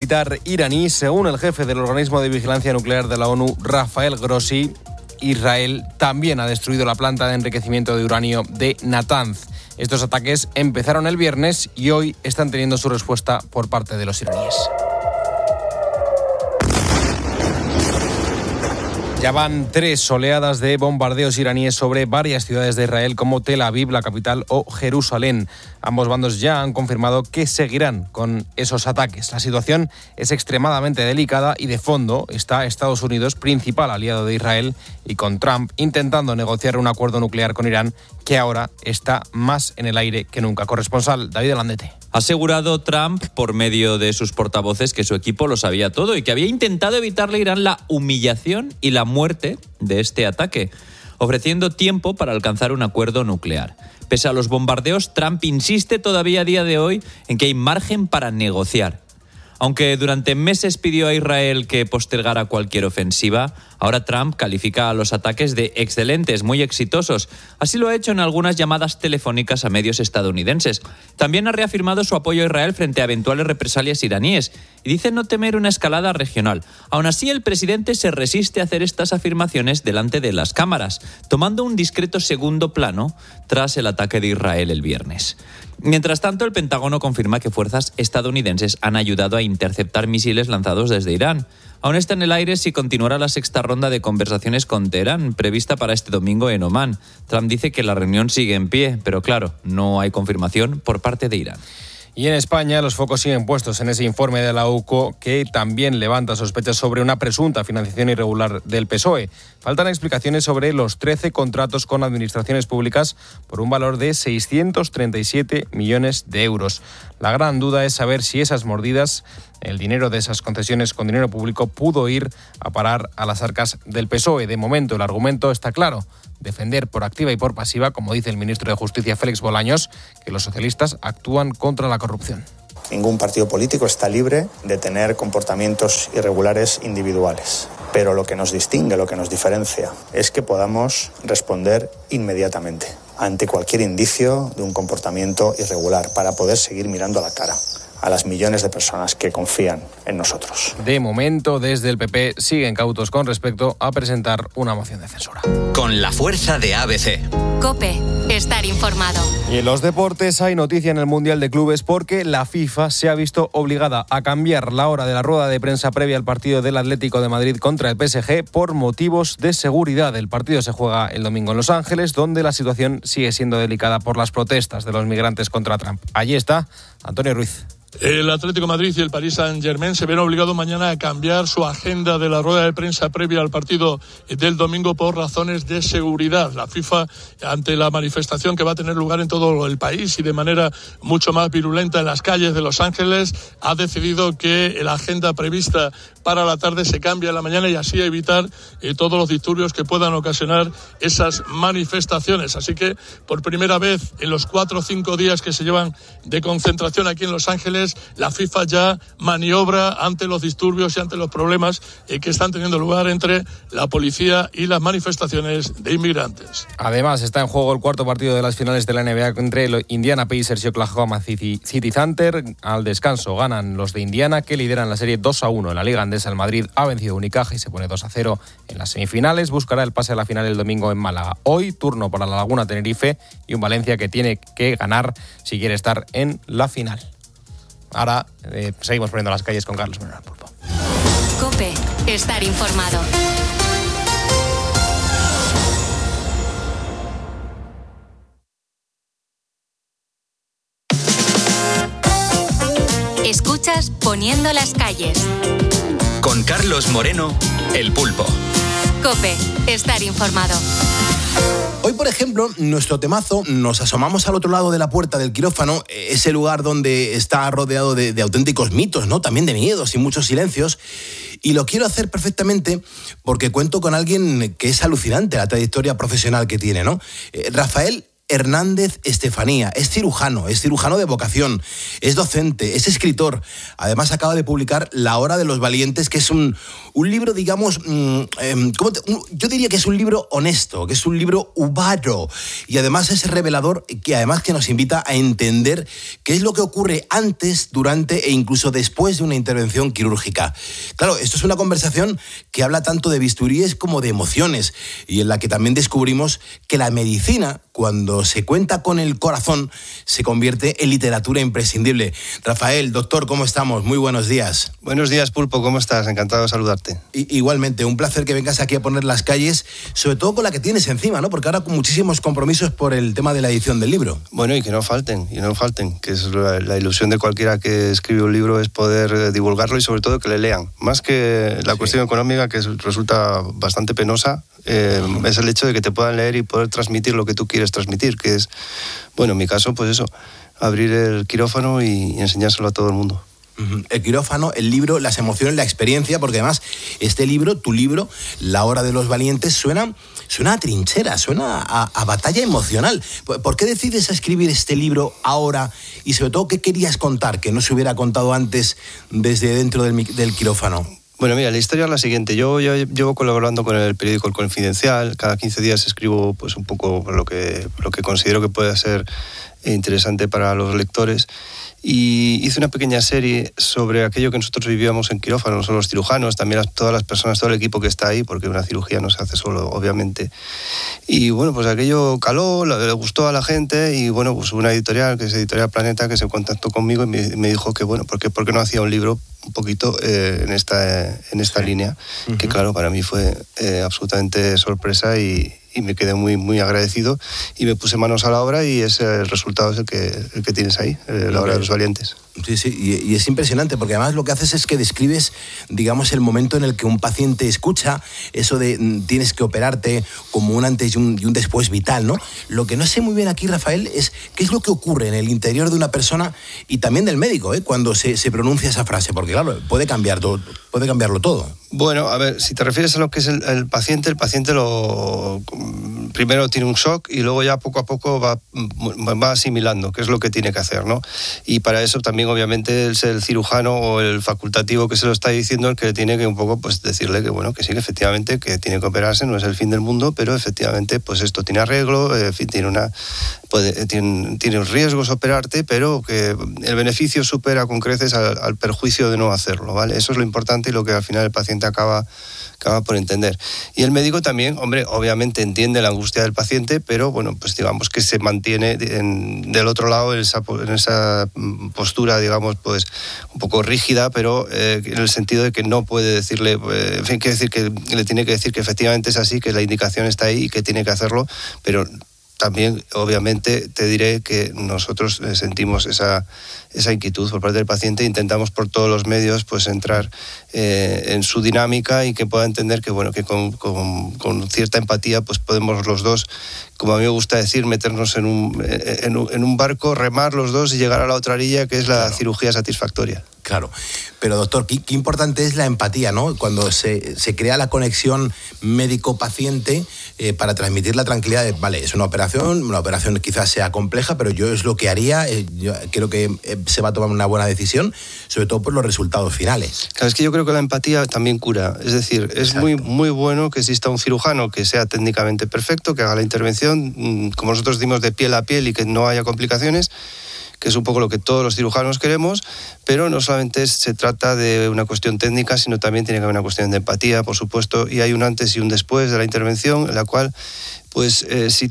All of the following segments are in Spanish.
militar iraní. Según el jefe del organismo de vigilancia nuclear de la ONU, Rafael Grossi, Israel también ha destruido la planta de enriquecimiento de uranio de Natanz. Estos ataques empezaron el viernes y hoy están teniendo su respuesta por parte de los iraníes. Ya van 3 oleadas de bombardeos iraníes sobre varias ciudades de Israel como Tel Aviv, la capital, o Jerusalén. Ambos bandos ya han confirmado que seguirán con esos ataques. La situación es extremadamente delicada y de fondo está Estados Unidos, principal aliado de Israel, y con Trump intentando negociar un acuerdo nuclear con Irán que ahora está más en el aire que nunca. Corresponsal David Landete. Ha asegurado Trump por medio de sus portavoces que su equipo lo sabía todo y que había intentado evitarle a Irán la humillación y la muerte de este ataque, ofreciendo tiempo para alcanzar un acuerdo nuclear. Pese a los bombardeos, Trump insiste todavía a día de hoy en que hay margen para negociar. Aunque durante meses pidió a Israel que postergara cualquier ofensiva, ahora Trump califica a los ataques de excelentes, muy exitosos. Así lo ha hecho en algunas llamadas telefónicas a medios estadounidenses. También ha reafirmado su apoyo a Israel frente a eventuales represalias iraníes y dice no temer una escalada regional. Aún así, el presidente se resiste a hacer estas afirmaciones delante de las cámaras, tomando un discreto segundo plano tras el ataque de Israel el viernes. Mientras tanto, el Pentágono confirma que fuerzas estadounidenses han ayudado a interceptar misiles lanzados desde Irán. Aún está en el aire si continuará la sexta ronda de conversaciones con Teherán, prevista para este domingo en Omán. Trump dice que la reunión sigue en pie, pero claro, no hay confirmación por parte de Irán. Y en España los focos siguen puestos en ese informe de la UCO que también levanta sospechas sobre una presunta financiación irregular del PSOE. Faltan explicaciones sobre los 13 contratos con administraciones públicas por un valor de 637 millones de euros. La gran duda es saber si esas mordidas, el dinero de esas concesiones con dinero público, pudo ir a parar a las arcas del PSOE. De momento el argumento está claro: defender por activa y por pasiva, como dice el ministro de Justicia Félix Bolaños, que los socialistas actúan contra la corrupción. Ningún partido político está libre de tener comportamientos irregulares individuales. Pero lo que nos distingue, lo que nos diferencia, es que podamos responder inmediatamente ante cualquier indicio de un comportamiento irregular para poder seguir mirando a la cara a las millones de personas que confían en nosotros. De momento, desde el PP siguen cautos con respecto a presentar una moción de censura. Con la fuerza de ABC. COPE. Estar informado. Y en los deportes hay noticia en el Mundial de Clubes porque la FIFA se ha visto obligada a cambiar la hora de la rueda de prensa previa al partido del Atlético de Madrid contra el PSG por motivos de seguridad. El partido se juega el domingo en Los Ángeles, donde la situación sigue siendo delicada por las protestas de los migrantes contra Trump. Allí está Antonio Ruiz. El Atlético de Madrid y el Paris Saint-Germain se ven obligados mañana a cambiar su agenda de la rueda de prensa previa al partido del domingo por razones de seguridad. La FIFA, ante la manifestación que va a tener lugar en todo el país y de manera mucho más virulenta en las calles de Los Ángeles, ha decidido que la agenda prevista para la tarde se cambie a la mañana y así evitar todos los disturbios que puedan ocasionar esas manifestaciones. Así que por primera vez en los 4 o 5 días que se llevan de concentración aquí en Los Ángeles, la FIFA ya maniobra ante los disturbios y ante los problemas que están teniendo lugar entre la policía y las manifestaciones de inmigrantes. Además, está en juego el cuarto partido de las finales de la NBA entre Indiana Pacers y Oklahoma City Thunder. Al descanso ganan los de Indiana, que lideran la serie 2-1 en la Liga Andesa. El Madrid ha vencido a Unicaja y se pone 2-0 en las semifinales. Buscará el pase a la final el domingo en Málaga. Hoy, turno para la Laguna Tenerife y un Valencia que tiene que ganar si quiere estar en la final. Ahora seguimos poniendo las calles con Carlos Menor Pulpo. COPE. Estar informado. Escuchas Poniendo las calles. Con Carlos Moreno, El Pulpo. COPE. Estar informado. Hoy, por ejemplo, nuestro temazo, nos asomamos al otro lado de la puerta del quirófano, ese lugar donde está rodeado de auténticos mitos, ¿no? También de miedos y muchos silencios. Y lo quiero hacer perfectamente porque cuento con alguien que es alucinante la trayectoria profesional que tiene, ¿no? Rafael Hernández Estefanía. Es cirujano de vocación, es docente, es escritor. Además acaba de publicar La Hora de los Valientes, que es un libro, digamos, yo diría que es un libro honesto, que es un libro ubaro, y además es revelador, que nos invita a entender qué es lo que ocurre antes, durante e incluso después de una intervención quirúrgica. Claro, esto es una conversación que habla tanto de bisturíes como de emociones, y en la que también descubrimos que la medicina, cuando se cuenta con el corazón, se convierte en literatura imprescindible. Rafael, doctor, ¿cómo estamos? Muy buenos días. Buenos días, Pulpo, ¿cómo estás? Encantado de saludarte. Igualmente, un placer que vengas aquí a poner las calles, sobre todo con la que tienes encima, ¿no? Porque ahora con muchísimos compromisos por el tema de la edición del libro. Bueno, y que no falten, que es la ilusión de cualquiera que escribe un libro, es poder divulgarlo y sobre todo que le lean. Más que la cuestión económica, que resulta bastante penosa, es el hecho de que te puedan leer y poder transmitir lo que tú quieres transmitir, que es, bueno, en mi caso, pues eso, abrir el quirófano y enseñárselo a todo el mundo. El quirófano, el libro, las emociones, la experiencia, porque además este libro, tu libro, La Hora de los Valientes, suena a trinchera, suena a batalla emocional. ¿Por qué decides escribir este libro ahora? Y sobre todo, ¿qué querías contar que no se hubiera contado antes desde dentro del quirófano? Bueno, mira, la historia es la siguiente. Yo llevo colaborando con el periódico El Confidencial. Cada 15 días escribo pues un poco lo que considero que puede ser interesante para los lectores. Y hice una pequeña serie sobre aquello que nosotros vivíamos en quirófano, no solo los cirujanos, también todas las personas, todo el equipo que está ahí, porque una cirugía no se hace solo, obviamente. Y bueno, pues aquello caló, le gustó a la gente, y bueno, pues una editorial, que es Editorial Planeta, que se contactó conmigo y me dijo que bueno, ¿por qué no hacía un libro un poquito en esta línea? Que claro, para mí fue absolutamente sorpresa y me quedé muy, muy agradecido y me puse manos a la obra, y ese resultado es el que tienes ahí, La Hora de los Valientes. Sí, y es impresionante porque además lo que haces es que describes, digamos, el momento en el que un paciente escucha eso de tienes que operarte como un antes y un después vital, ¿no? Lo que no sé muy bien aquí, Rafael, es qué es lo que ocurre en el interior de una persona y también del médico, cuando se pronuncia esa frase, porque claro, puede cambiarlo todo. Bueno, a ver, si te refieres a lo que es el paciente primero tiene un shock y luego ya poco a poco va asimilando qué es lo que tiene que hacer, ¿no? Y para eso también obviamente es el cirujano o el facultativo que se lo está diciendo el que tiene que un poco pues decirle que bueno, que sí, que efectivamente que tiene que operarse, no es el fin del mundo, pero efectivamente pues esto tiene arreglo, en fin, tiene riesgos operarte, pero que el beneficio supera con creces al perjuicio de no hacerlo, ¿vale? Eso es lo importante y lo que al final el paciente acaba por entender. Y el médico también, hombre, obviamente entiende la angustia del paciente, pero bueno, pues digamos que se mantiene del otro lado en esa postura, digamos, pues un poco rígida, pero en el sentido de que no puede decirle, en fin, quiere decir que le tiene que decir que efectivamente es así, que la indicación está ahí y que tiene que hacerlo, pero también, obviamente, te diré que nosotros sentimos esa inquietud por parte del paciente e intentamos por todos los medios pues entrar en su dinámica y que pueda entender que, bueno, que con cierta empatía pues podemos los dos, como a mí me gusta decir, meternos en un barco, remar los dos y llegar a la otra orilla, que es la cirugía satisfactoria. Claro, pero doctor, qué importante es la empatía, ¿no? Cuando se crea la conexión médico-paciente para transmitir la tranquilidad de, vale, es una operación quizás sea compleja, pero yo es lo que haría, yo creo que se va a tomar una buena decisión, sobre todo por los resultados finales. Claro, es que yo creo que la empatía también cura, es decir, es muy, muy bueno que exista un cirujano que sea técnicamente perfecto, que haga la intervención, como nosotros dimos, de piel a piel y que no haya complicaciones, que es un poco lo que todos los cirujanos queremos, pero no solamente se trata de una cuestión técnica, sino también tiene que haber una cuestión de empatía, por supuesto, y hay un antes y un después de la intervención, en la cual pues si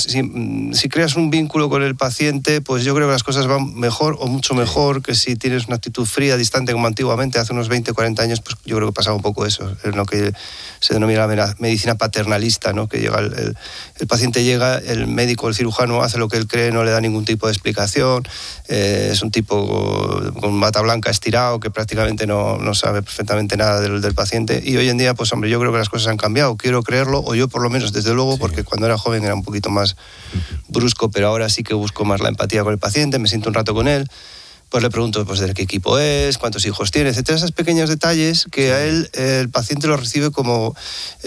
creas un vínculo con el paciente, pues yo creo que las cosas van mejor o mucho mejor que si tienes una actitud fría, distante, como antiguamente, hace unos 20, 40 años, pues yo creo que pasaba un poco eso, en lo que se denomina la medicina paternalista, ¿no? Que llega el paciente llega, el médico, el cirujano hace lo que él cree, no le da ningún tipo de explicación, es un tipo con bata blanca estirado que prácticamente no sabe perfectamente nada del paciente, y hoy en día, pues hombre, yo creo que las cosas han cambiado, quiero creerlo, o yo por lo menos desde luego, porque cuando era joven era un poquito más brusco, pero ahora sí que busco más la empatía con el paciente, me siento un rato con él, pues le pregunto pues de qué equipo es, cuántos hijos tiene, etcétera. Esos pequeños detalles que a él, el paciente lo recibe como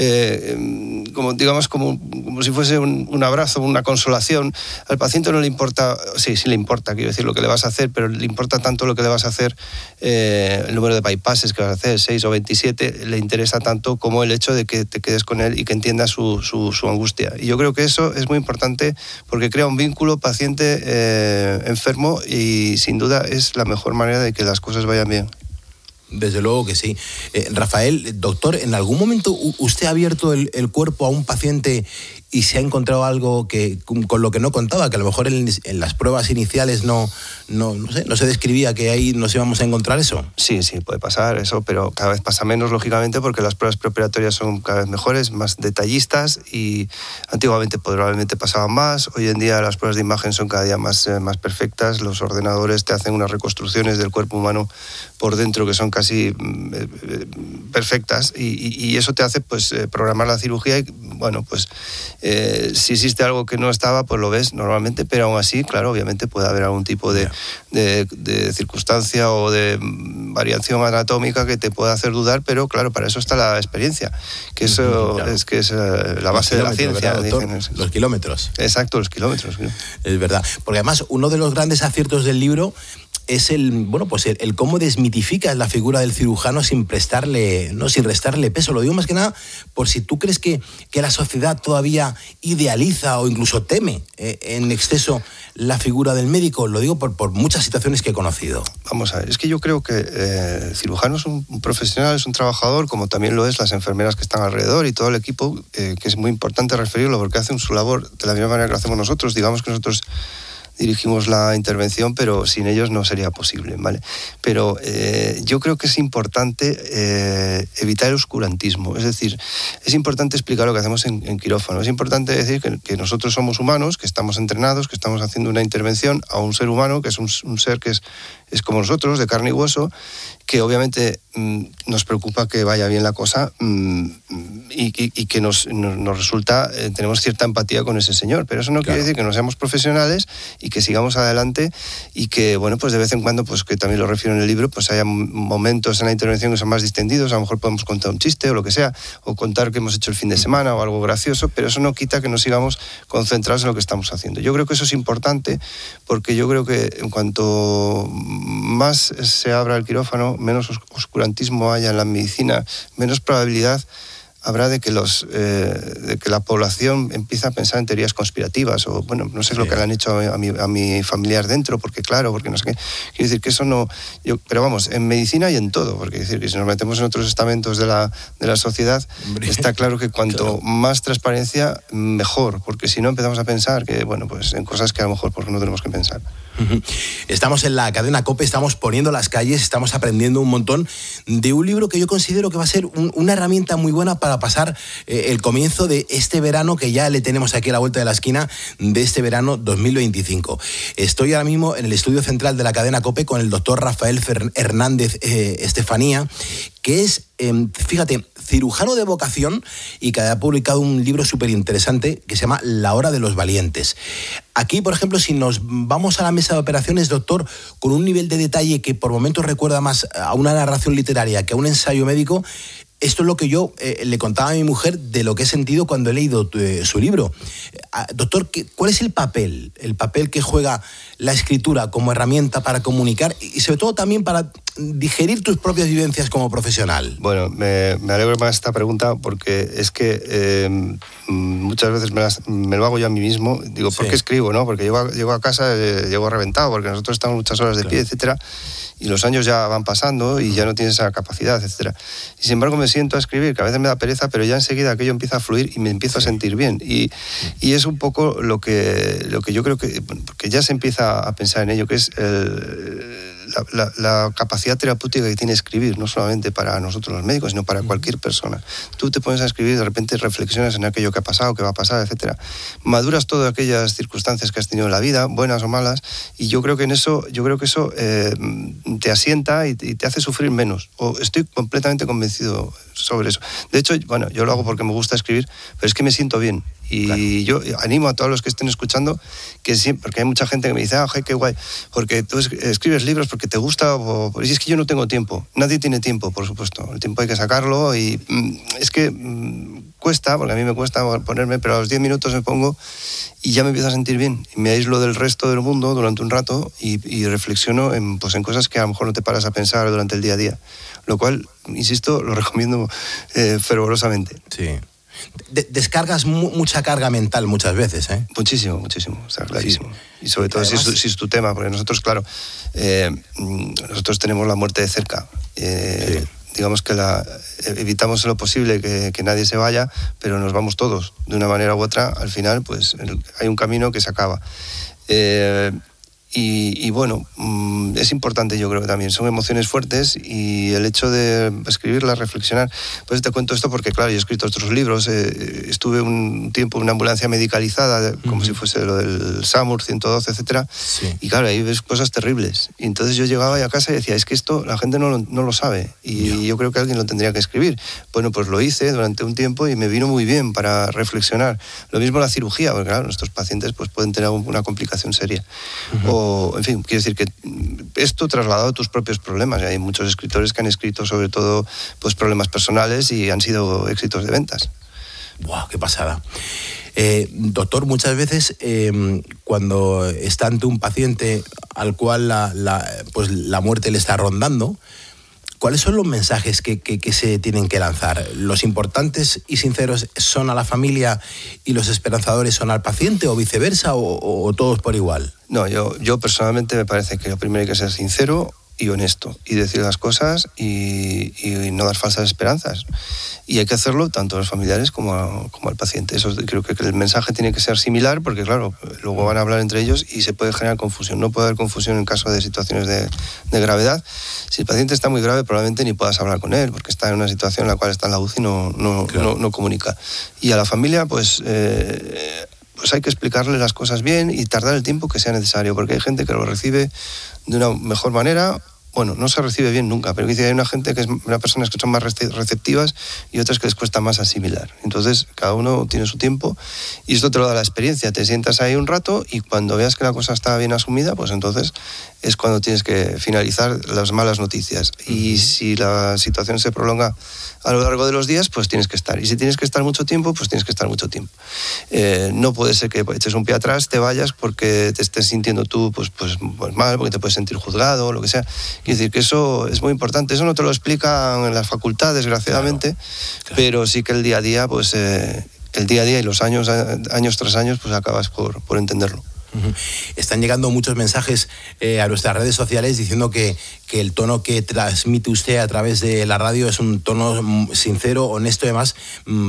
digamos, como si fuese un abrazo, una consolación. Al paciente no le importa, sí le importa, quiero decir, lo que le vas a hacer, pero le importa tanto lo que le vas a hacer, el número de bypasses que vas a hacer, 6 o 27, le interesa tanto como el hecho de que te quedes con él y que entiendas su angustia. Y yo creo que eso es muy importante porque crea un vínculo paciente-enfermo y sin duda es la mejor manera de que las cosas vayan bien. Desde luego que sí. Rafael, doctor, ¿en algún momento usted ha abierto el cuerpo a un paciente y se ha encontrado algo que con lo que no contaba, que a lo mejor en las pruebas iniciales no se describía que ahí nos íbamos a encontrar eso? Sí, puede pasar eso, pero cada vez pasa menos, lógicamente, porque las pruebas preoperatorias son cada vez mejores, más detallistas, y antiguamente probablemente pasaban más. Hoy en día las pruebas de imagen son cada día más perfectas. Los ordenadores te hacen unas reconstrucciones del cuerpo humano por dentro que son casi perfectas, y eso te hace pues programar la cirugía y, bueno, pues si existe algo que no estaba, pues lo ves normalmente, pero aún así, claro, obviamente puede haber algún tipo de circunstancia o de variación anatómica que te pueda hacer dudar, pero claro, para eso está la experiencia, que eso claro. es la base de la ciencia. Los kilómetros. Exacto, los kilómetros. Es verdad, porque además uno de los grandes aciertos del libro es el cómo desmitificas la figura del cirujano sin restarle peso. Lo digo más que nada por si tú crees que la sociedad todavía idealiza o incluso teme en exceso la figura del médico. Lo digo por muchas situaciones que he conocido. Vamos a ver, es que yo creo que el cirujano es un profesional, es un trabajador, como también lo es las enfermeras que están alrededor y todo el equipo, que es muy importante referirlo porque hacen su labor de la misma manera que lo hacemos nosotros. Digamos que nosotros dirigimos la intervención, pero sin ellos no sería posible, ¿vale? Pero yo creo que es importante evitar el oscurantismo, es decir, es importante explicar lo que hacemos en quirófano, es importante decir que nosotros somos humanos, que estamos entrenados, que estamos haciendo una intervención a un ser humano, que es un ser que es como nosotros, de carne y hueso, que obviamente nos preocupa que vaya bien la cosa y que nos resulta, tenemos cierta empatía con ese señor, pero eso no quiere decir que no seamos profesionales y que sigamos adelante y que, bueno, pues de vez en cuando, pues que también lo refiero en el libro, pues haya momentos en la intervención que son más distendidos, a lo mejor podemos contar un chiste o lo que sea, o contar que hemos hecho el fin de semana o algo gracioso, pero eso no quita que nos sigamos concentrados en lo que estamos haciendo. Yo creo que eso es importante porque yo creo que en cuanto más se abra el quirófano, menos oscurantismo haya en la medicina, menos probabilidad habrá de que la población empiece a pensar en teorías conspirativas o, bueno, no sé lo que le han hecho a mi familiar dentro, porque no sé qué. Quiero decir que eso no... pero vamos, en medicina y en todo, porque decir que si nos metemos en otros estamentos de la sociedad, está claro que cuanto más transparencia, mejor, porque si no empezamos a pensar que, bueno, pues en cosas que a lo mejor porque no tenemos que pensar. Estamos en la cadena COPE, estamos poniendo las calles, estamos aprendiendo un montón de un libro que yo considero que va a ser una herramienta muy buena para pasar el comienzo de este verano, que ya le tenemos aquí a la vuelta de la esquina, de este verano 2025. Estoy ahora mismo en el estudio central de la cadena COPE con el doctor Rafael Hernández Estefanía, que es, fíjate, cirujano de vocación y que ha publicado un libro súper interesante que se llama La hora de los valientes. Aquí, por ejemplo, si nos vamos a la mesa de operaciones, doctor, con un nivel de detalle que por momentos recuerda más a una narración literaria que a un ensayo médico, esto es lo que yo le contaba a mi mujer de lo que he sentido cuando he leído su libro. Doctor, ¿cuál es el papel que juega la escritura como herramienta para comunicar y sobre todo también para digerir tus propias vivencias como profesional? Bueno, me alegro más de esta pregunta porque es que muchas veces me lo hago yo a mí mismo. Digo, ¿por qué escribo? ¿No? Porque llego a casa, llego reventado, porque nosotros estamos muchas horas de pie, etcétera, y los años ya van pasando y ya no tienes esa capacidad, etcétera. Y sin embargo me siento a escribir, que a veces me da pereza, pero ya enseguida aquello empieza a fluir y me empiezo a sentir bien. Y es un poco lo que yo creo que ya se empieza a pensar en ello, que es la capacidad terapéutica que tiene escribir, no solamente para nosotros los médicos, sino para cualquier persona. Tú te pones a escribir y de repente reflexionas en aquello que ha pasado, que va a pasar, etcétera. Maduras todas aquellas circunstancias que has tenido en la vida, buenas o malas, y yo creo que eso te asienta y te hace sufrir menos. Estoy completamente convencido sobre eso. De hecho, bueno, yo lo hago porque me gusta escribir, pero es que me siento bien. Y yo animo a todos los que estén escuchando, que siempre, porque hay mucha gente que me dice, qué guay, porque tú escribes libros porque te gusta, y es que yo no tengo tiempo. Nadie tiene tiempo, por supuesto. El tiempo hay que sacarlo y es que cuesta, porque a mí me cuesta ponerme, pero a los 10 minutos me pongo y ya me empiezo a sentir bien. Y me aíslo del resto del mundo durante un rato y reflexiono en cosas que a lo mejor no te paras a pensar durante el día a día. Lo cual, insisto, lo recomiendo fervorosamente. Sí. Descargas mucha carga mental muchas veces, ¿eh? Muchísimo, está clarísimo. Sí. Y sobre todo además, si es tu tema, porque nosotros, claro, nosotros tenemos la muerte de cerca. Sí. Digamos que evitamos en lo posible que nadie se vaya, pero nos vamos todos. De una manera u otra, al final, pues hay un camino que se acaba. Y bueno, es importante, yo creo que también son emociones fuertes, y el hecho de escribirlas, reflexionar, pues te cuento esto porque claro, yo he escrito otros libros, estuve un tiempo en una ambulancia medicalizada, como si fuese lo del SAMUR 112, etcétera, y claro, ahí ves cosas terribles, y entonces yo llegaba a casa y decía, es que esto la gente no lo sabe, y yo creo que alguien lo tendría que escribir. Bueno, pues lo hice durante un tiempo y me vino muy bien para reflexionar. Lo mismo la cirugía, porque claro, nuestros pacientes pues pueden tener una complicación seria. En fin, quiero decir que esto trasladado a tus propios problemas. Hay muchos escritores que han escrito sobre todo pues problemas personales y han sido éxitos de ventas. ¡Buah, qué pasada! Doctor, muchas veces cuando está ante un paciente al cual la muerte le está rondando, ¿cuáles son los mensajes que se tienen que lanzar? ¿Los importantes y sinceros son a la familia y los esperanzadores son al paciente, o viceversa, o todos por igual? No, yo personalmente me parece que lo primero hay que ser sincero y honesto, y decir las cosas y no dar falsas esperanzas. Y hay que hacerlo tanto a los familiares como al paciente. Eso creo que el mensaje tiene que ser similar, porque claro, luego van a hablar entre ellos y se puede generar confusión. No puede haber confusión en caso de situaciones de gravedad. Si el paciente está muy grave, probablemente ni puedas hablar con él, porque está en una situación en la cual está en la UCI y no comunica. Y a la familia, pues hay que explicarle las cosas bien y tardar el tiempo que sea necesario, porque hay gente que lo recibe de una mejor manera. Bueno, no se recibe bien nunca, pero hay una gente una personas que son más receptivas y otras que les cuesta más asimilar. Entonces, cada uno tiene su tiempo y esto te lo da la experiencia. Te sientas ahí un rato y cuando veas que la cosa está bien asumida, pues entonces es cuando tienes que finalizar las malas noticias. Y si la situación se prolonga a lo largo de los días, pues tienes que estar. Y si tienes que estar mucho tiempo, pues tienes que estar mucho tiempo. No puede ser que eches un pie atrás, te vayas porque te estés sintiendo tú pues mal, porque te puedes sentir juzgado o lo que sea. Quiero decir que eso es muy importante. Eso no te lo explican en la facultad, desgraciadamente, claro. Pero sí que el día a día, pues el día a día y los años tras años, pues acabas por entenderlo. Están llegando muchos mensajes a nuestras redes sociales diciendo que el tono que transmite usted a través de la radio es un tono sincero, honesto y además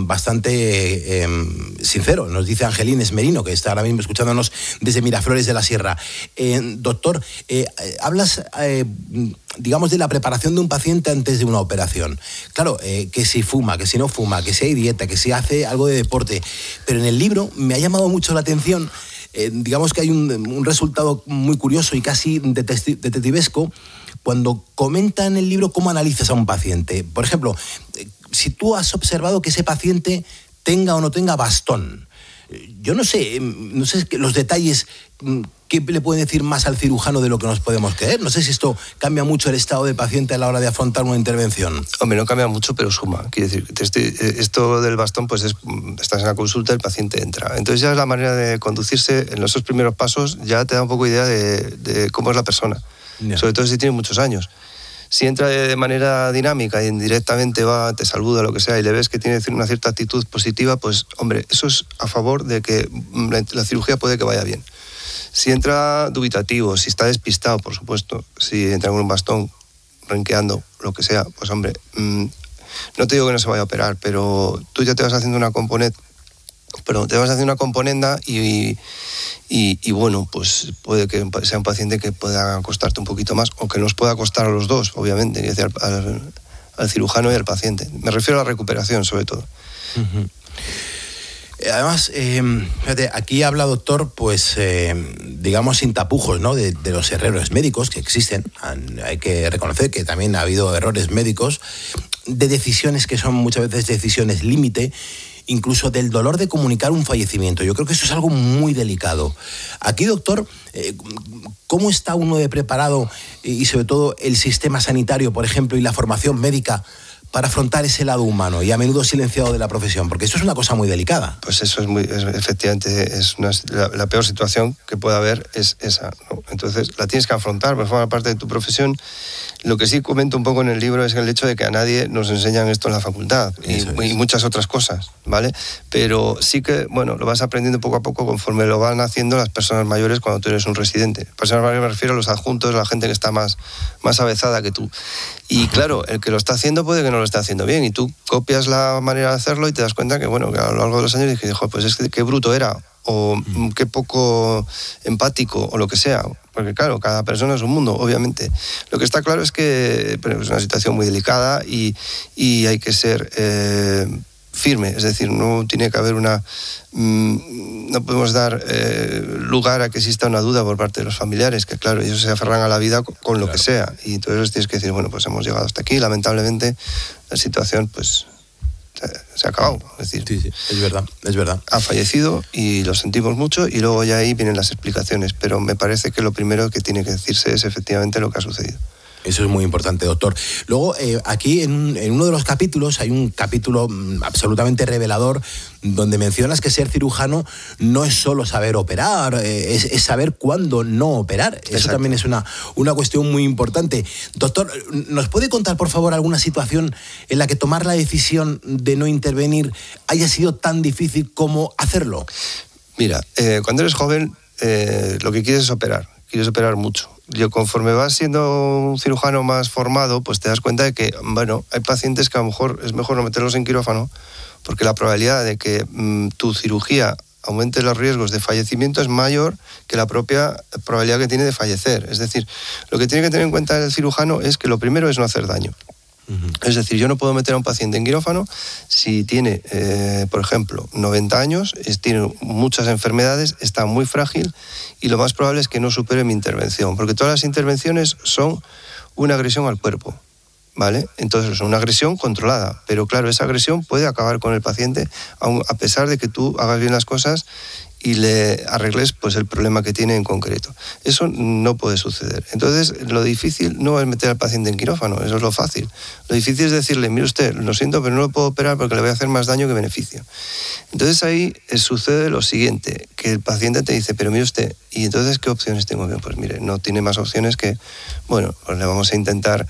bastante sincero. Nos dice Angelín Esmerino, que está ahora mismo escuchándonos desde Miraflores de la Sierra. Doctor, hablas, digamos, de la preparación de un paciente antes de una operación. Claro, que si fuma, que si no fuma, que si hay dieta, que si hace algo de deporte. Pero en el libro me ha llamado mucho la atención. Digamos que hay un resultado muy curioso y casi detectivesco cuando comenta en el libro cómo analizas a un paciente. Por ejemplo, si tú has observado que ese paciente tenga o no tenga bastón, yo no sé los detalles que le pueden decir más al cirujano de lo que nos podemos creer. No sé si esto cambia mucho el estado del paciente a la hora de afrontar una intervención. Hombre, no cambia mucho, pero suma. Quiere decir, esto del bastón, pues estás en la consulta, el paciente entra. Entonces ya es la manera de conducirse en esos primeros pasos, ya te da un poco idea de cómo es la persona. Yeah. Sobre todo si tiene muchos años. Si entra de manera dinámica y indirectamente va, te saluda, lo que sea, y le ves que tiene una cierta actitud positiva, pues, hombre, eso es a favor de que la cirugía puede que vaya bien. Si entra dubitativo, si está despistado, por supuesto, si entra con un bastón, renqueando, lo que sea, pues, hombre, no te digo que no se vaya a operar, pero tú ya te vas haciendo una componenda y bueno, pues puede que sea un paciente que pueda costarte un poquito más o que nos pueda costar a los dos, obviamente, es decir, al cirujano y al paciente. Me refiero a la recuperación, sobre todo. Uh-huh. Además, fíjate, aquí habla, doctor, pues digamos sin tapujos, ¿no? De los errores médicos que existen. Hay que reconocer que también ha habido errores médicos, de decisiones que son muchas veces decisiones límite. incluso del dolor de comunicar un fallecimiento. Yo creo que eso es algo muy delicado. Aquí, doctor, ¿cómo está uno de preparado y sobre todo el sistema sanitario, por ejemplo, y la formación médica para afrontar ese lado humano y a menudo silenciado de la profesión? Porque esto es una cosa muy delicada. Pues eso efectivamente, la peor situación que puede haber es esa, ¿no? Entonces la tienes que afrontar, porque forma parte de tu profesión. Lo que sí comento un poco en el libro es el hecho de que a nadie nos enseñan esto en la facultad y muchas otras cosas, ¿vale? Pero sí que, bueno, lo vas aprendiendo poco a poco conforme lo van haciendo las personas mayores cuando tú eres un residente. Personas mayores me refiero a los adjuntos, la gente que está más avezada que tú. Y claro, el que lo está haciendo puede que no lo esté haciendo bien y tú copias la manera de hacerlo y te das cuenta que, bueno, que a lo largo de los años dije, pues es que qué bruto era o qué poco empático o lo que sea. Porque claro, cada persona es un mundo, obviamente. Lo que está claro es que es una situación muy delicada y hay que ser firme. Es decir, no tiene que haber no podemos dar lugar a que exista una duda por parte de los familiares, que claro, ellos se aferran a la vida con lo que sea. Y entonces tienes que decir, bueno, pues hemos llegado hasta aquí. Lamentablemente, la situación, pues, se ha acabado. Es decir, sí, es verdad. Ha fallecido y lo sentimos mucho y luego ya ahí vienen las explicaciones, pero me parece que lo primero que tiene que decirse es efectivamente lo que ha sucedido. Eso es muy importante, doctor. Luego, aquí en uno de los capítulos, hay un capítulo absolutamente revelador donde mencionas que ser cirujano no es solo saber operar, es saber cuándo no operar. Eso Exacto. también es una cuestión muy importante. Doctor, ¿nos puede contar, por favor, alguna situación en la que tomar la decisión de no intervenir haya sido tan difícil como hacerlo? Mira, cuando eres joven, lo que quieres operar mucho. Yo, conforme vas siendo un cirujano más formado, pues te das cuenta de que, bueno, hay pacientes que a lo mejor es mejor no meterlos en quirófano, porque la probabilidad de que tu cirugía aumente los riesgos de fallecimiento es mayor que la propia probabilidad que tiene de fallecer. Es decir, lo que tiene que tener en cuenta el cirujano es que lo primero es no hacer daño. Es decir, yo no puedo meter a un paciente en quirófano si tiene, por ejemplo, 90 años, tiene muchas enfermedades, está muy frágil y lo más probable es que no supere mi intervención, porque todas las intervenciones son una agresión al cuerpo, ¿vale? Entonces es una agresión controlada, pero claro, esa agresión puede acabar con el paciente a pesar de que tú hagas bien las cosas y le arregles pues el problema que tiene en concreto. Eso no puede suceder. Entonces, lo difícil no es meter al paciente en quirófano, eso es lo fácil. Lo difícil es decirle, mire usted, lo siento, pero no lo puedo operar porque le voy a hacer más daño que beneficio. Entonces ahí sucede lo siguiente, que el paciente te dice, pero mire usted, ¿y entonces qué opciones tengo? Pues mire, no tiene más opciones que, bueno, pues le vamos a intentar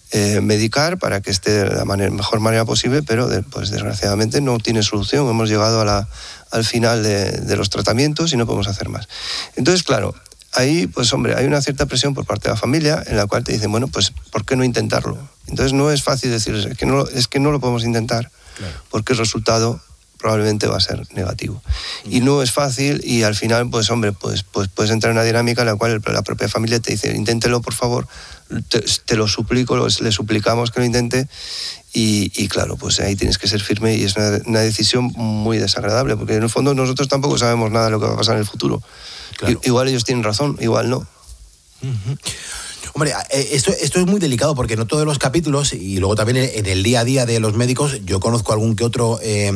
medicar para que esté de la mejor manera posible, pero pues desgraciadamente no tiene solución. Hemos llegado al final de los tratamientos y no podemos hacer más. Entonces, claro, ahí, pues hombre, hay una cierta presión por parte de la familia en la cual te dicen, bueno, pues ¿por qué no intentarlo? Entonces no es fácil decir, es que no lo podemos intentar, claro, porque el resultado probablemente va a ser negativo. Y no es fácil y al final, pues hombre, pues puedes entrar en una dinámica en la cual la propia familia te dice, inténtelo por favor, te lo suplico, le suplicamos que lo intente y claro, pues ahí tienes que ser firme y es una decisión muy desagradable, porque en el fondo nosotros tampoco sabemos nada de lo que va a pasar en el futuro. Claro. Igual ellos tienen razón, igual no. Uh-huh. Hombre, esto es muy delicado porque no todos los capítulos y luego también en el día a día de los médicos, yo conozco algún que otro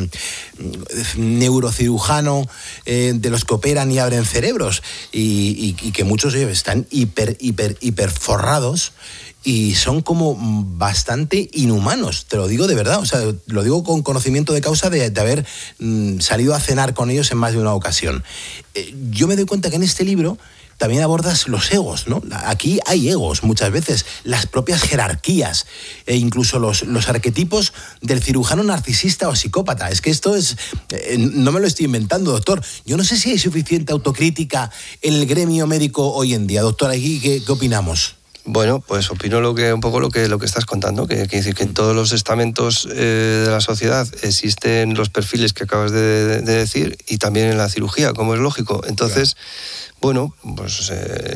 neurocirujano de los que operan y abren cerebros y que muchos de ellos están hiper forrados y son como bastante inhumanos, te lo digo de verdad, o sea, lo digo con conocimiento de causa de haber salido a cenar con ellos en más de una ocasión. Yo me doy cuenta que en este libro también abordas los egos, ¿no? Aquí hay egos muchas veces, las propias jerarquías e incluso los arquetipos del cirujano narcisista o psicópata. Es que esto es... no me lo estoy inventando, doctor. Yo no sé si hay suficiente autocrítica en el gremio médico hoy en día. Doctor, ¿aquí qué opinamos? Bueno, pues opino un poco lo que estás contando, que quiere decir que en todos los estamentos de la sociedad existen los perfiles que acabas de decir y también en la cirugía, como es lógico. Entonces, bueno, pues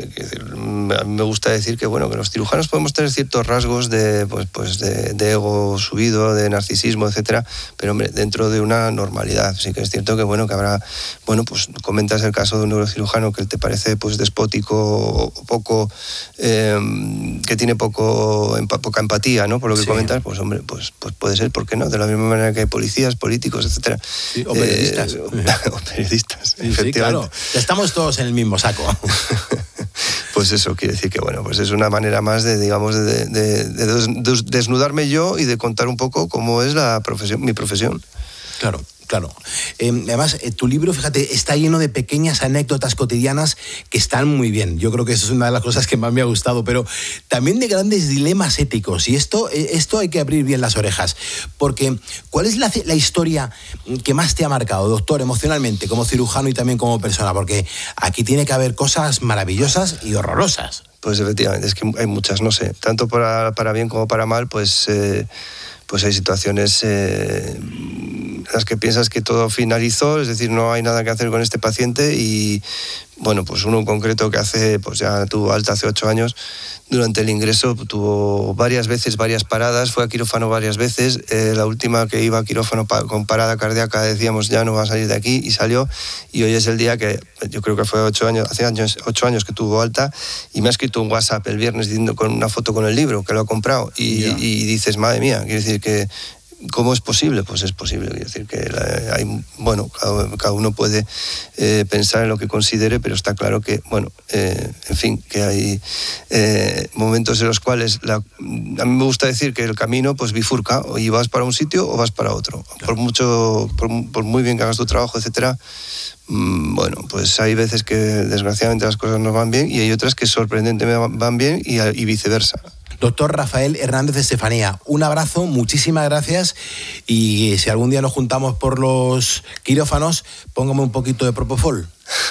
a mí me gusta decir que bueno, que los cirujanos podemos tener ciertos rasgos de ego subido, de narcisismo, etcétera, pero hombre, dentro de una normalidad. Sí que es cierto que bueno, que habrá, bueno, pues comentas el caso de un neurocirujano que te parece pues despótico o poco, que tiene poca empatía, ¿no? Por lo que comentas, pues hombre, pues puede ser, ¿por qué no? De la misma manera que hay policías, políticos, etcétera. Sí, o periodistas. O periodistas, sí, efectivamente. Sí, claro. Estamos todos en el mismo saco. Pues eso quiere decir que bueno, pues es una manera más de, digamos, de desnudarme yo y de contar un poco cómo es mi profesión. Claro. Además, tu libro, fíjate, está lleno de pequeñas anécdotas cotidianas que están muy bien. Yo creo que eso es una de las cosas que más me ha gustado, pero también de grandes dilemas éticos. Y esto hay que abrir bien las orejas. Porque, ¿cuál es la historia que más te ha marcado, doctor, emocionalmente, como cirujano y también como persona? Porque aquí tiene que haber cosas maravillosas y horrorosas. Pues efectivamente, es que hay muchas, no sé, tanto para bien como para mal, pues hay situaciones en las que piensas que todo finalizó, es decir, no hay nada que hacer con este paciente y, bueno, pues uno en concreto que ya tuvo alta hace 8 años, durante el ingreso tuvo varias paradas, fue a quirófano varias veces, la última que iba a quirófano con parada cardíaca decíamos ya no va a salir de aquí y salió, y hoy es el día que yo creo que fue 8 años que tuvo alta, y me ha escrito un WhatsApp el viernes diciendo con una foto con el libro que lo ha comprado y dices, madre mía, quiere decir que ¿cómo es posible? Pues es posible. Quiero decir que cada uno puede pensar en lo que considere, pero está claro que, en fin, que hay momentos en los cuales a mí me gusta decir que el camino pues bifurca, y vas para un sitio o vas para otro. Claro. Por muy bien que hagas tu trabajo, etcétera, pues hay veces que desgraciadamente las cosas no van bien y hay otras que sorprendentemente van bien y viceversa. Doctor Rafael Hernández Estefanía, un abrazo, muchísimas gracias, y si algún día nos juntamos por los quirófanos, póngame un poquito de Propofol.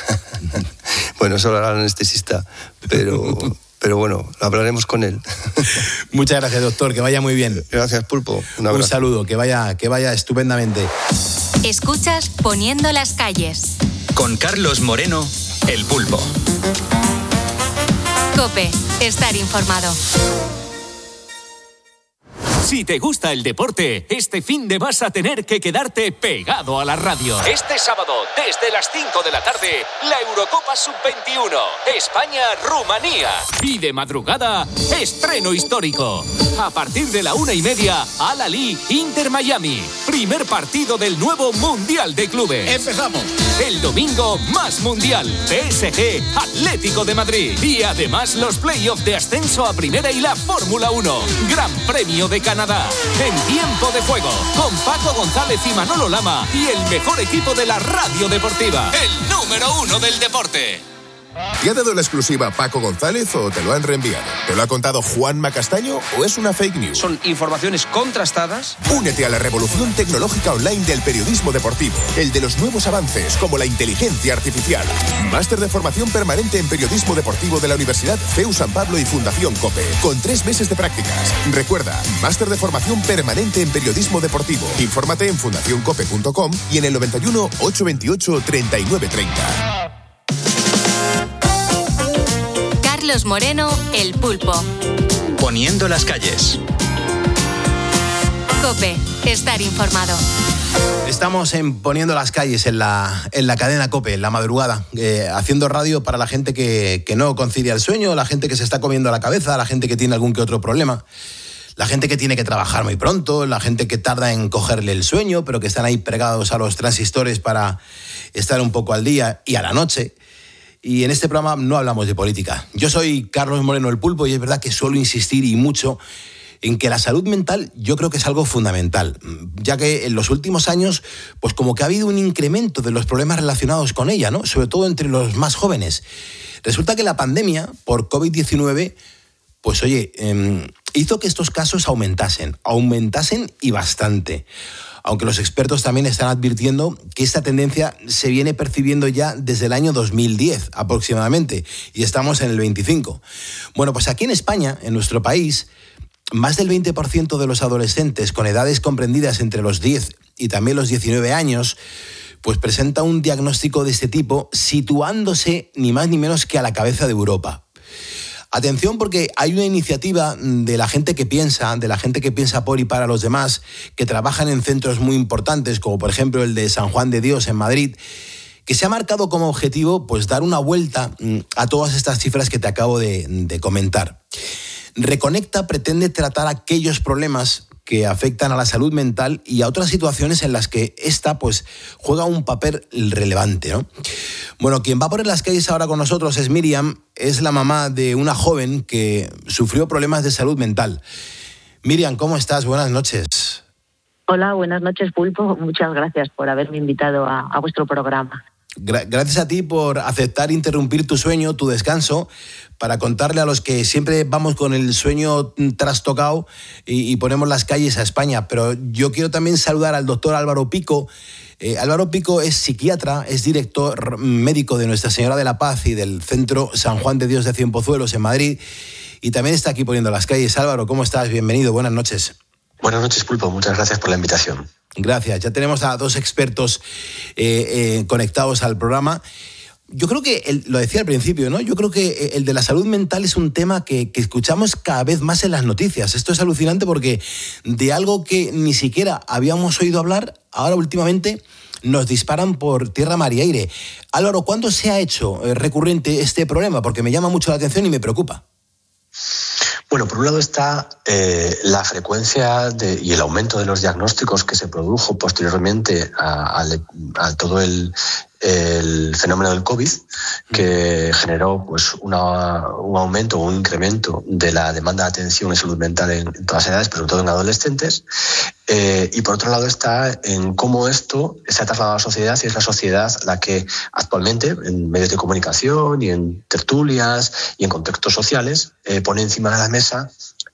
Bueno, eso lo hará el anestesista, pero bueno, hablaremos con él. Muchas gracias, doctor, que vaya muy bien. Gracias, Pulpo. Un saludo, que vaya estupendamente. Escuchas Poniendo las calles. Con Carlos Moreno, El Pulpo. COPE, estar informado. Si te gusta el deporte, este finde vas a tener que quedarte pegado a la radio. Este sábado, desde las 5 de la tarde, la Eurocopa Sub-21, España-Rumanía. Y de madrugada, estreno histórico. A partir de la 1:30, Al-Ahly Inter-Miami. Primer partido del nuevo Mundial de Clubes. ¡Empezamos! El domingo, más Mundial. PSG, Atlético de Madrid. Y además los playoffs de ascenso a Primera y la Fórmula 1. Gran Premio de Canadá. En Tiempo de Juego, con Paco González y Manolo Lama y el mejor equipo de la radio deportiva, el número 1 del deporte. ¿Te ha dado la exclusiva Paco González o te lo han reenviado? ¿Te lo ha contado Juanma Castaño o es una fake news? Son informaciones contrastadas. Únete a la revolución tecnológica online del periodismo deportivo, el de los nuevos avances como la inteligencia artificial. Máster de formación permanente en periodismo deportivo de la Universidad CEU San Pablo y Fundación COPE, con 3 meses de prácticas. Recuerda, máster de formación permanente en periodismo deportivo. Infórmate en fundacioncope.com y en el 91 828 3930. Carlos Moreno, El Pulpo. Poniendo las calles. COPE, estar informado. Estamos Poniendo las calles en la cadena COPE, en la madrugada, haciendo radio para la gente que no concilia el sueño, la gente que se está comiendo la cabeza, la gente que tiene algún que otro problema, la gente que tiene que trabajar muy pronto, la gente que tarda en cogerle el sueño, pero que están ahí pegados a los transistores para estar un poco al día y a la noche. Y en este programa no hablamos de política. Yo soy Carlos Moreno, El Pulpo, y es verdad que suelo insistir y mucho en que la salud mental yo creo que es algo fundamental, ya que en los últimos años pues como que ha habido un incremento de los problemas relacionados con ella, ¿no? Sobre todo entre los más jóvenes. Resulta que la pandemia por COVID-19 pues oye, hizo que estos casos aumentasen y bastante. Aunque los expertos también están advirtiendo que esta tendencia se viene percibiendo ya desde el año 2010 aproximadamente, y estamos en el 25. Bueno, pues aquí en España, en nuestro país, más del 20% de los adolescentes con edades comprendidas entre los 10 y también los 19 años, pues presenta un diagnóstico de este tipo, situándose ni más ni menos que a la cabeza de Europa. Atención, porque hay una iniciativa de la gente que piensa por y para los demás, que trabajan en centros muy importantes, como por ejemplo el de San Juan de Dios en Madrid, que se ha marcado como objetivo pues dar una vuelta a todas estas cifras que te acabo de comentar. Reconecta pretende tratar aquellos problemas que afectan a la salud mental y a otras situaciones en las que esta pues juega un papel relevante, ¿no? Bueno, quien va por las calles ahora con nosotros es Miriam, es la mamá de una joven que sufrió problemas de salud mental. Miriam, ¿cómo estás? Buenas noches. Hola, buenas noches, Pulpo. Muchas gracias por haberme invitado a vuestro programa. Gracias a ti por aceptar interrumpir tu sueño, tu descanso, para contarle a los que siempre vamos con el sueño trastocado y ponemos las calles a España. Pero yo quiero también saludar al doctor Álvaro Pico. Álvaro Pico es psiquiatra, es director médico de Nuestra Señora de la Paz y del Centro San Juan de Dios de Cienpozuelos en Madrid. Y también está aquí poniendo las calles. Álvaro, ¿cómo estás? Bienvenido, buenas noches. Buenas noches, Pulpo. Muchas gracias por la invitación. Gracias. Ya tenemos a dos expertos conectados al programa. Yo creo que, lo decía al principio, ¿no? Yo creo que el de la salud mental es un tema que escuchamos cada vez más en las noticias. Esto es alucinante porque de algo que ni siquiera habíamos oído hablar, ahora últimamente nos disparan por tierra, mar y aire. Álvaro, ¿cuándo se ha hecho recurrente este problema? Porque me llama mucho la atención y me preocupa. Bueno, por un lado está la frecuencia y el aumento de los diagnósticos que se produjo posteriormente a todo el fenómeno del COVID, que generó pues un aumento, un incremento de la demanda de atención en salud mental en todas las edades, pero sobre todo en adolescentes. Y por otro lado está en cómo esto se ha trasladado a la sociedad, y es la sociedad la que actualmente en medios de comunicación y en tertulias y en contextos sociales pone encima de la mesa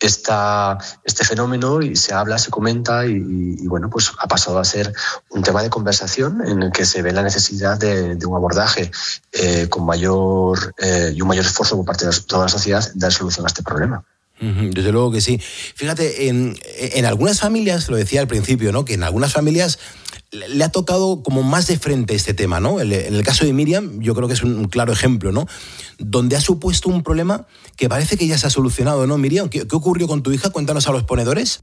este fenómeno, y se habla, se comenta y bueno, pues ha pasado a ser un tema de conversación en el que se ve la necesidad de un abordaje con mayor y un mayor esfuerzo por parte de toda la sociedad de dar solución a este problema. Desde luego que sí. Fíjate, en algunas familias, lo decía al principio, ¿no? Que en algunas familias le ha tocado como más de frente este tema, ¿no? En el caso de Miriam, yo creo que es un claro ejemplo, ¿no? Donde ha supuesto un problema que parece que ya se ha solucionado, ¿no, Miriam? ¿Qué ocurrió con tu hija? Cuéntanos a los ponedores.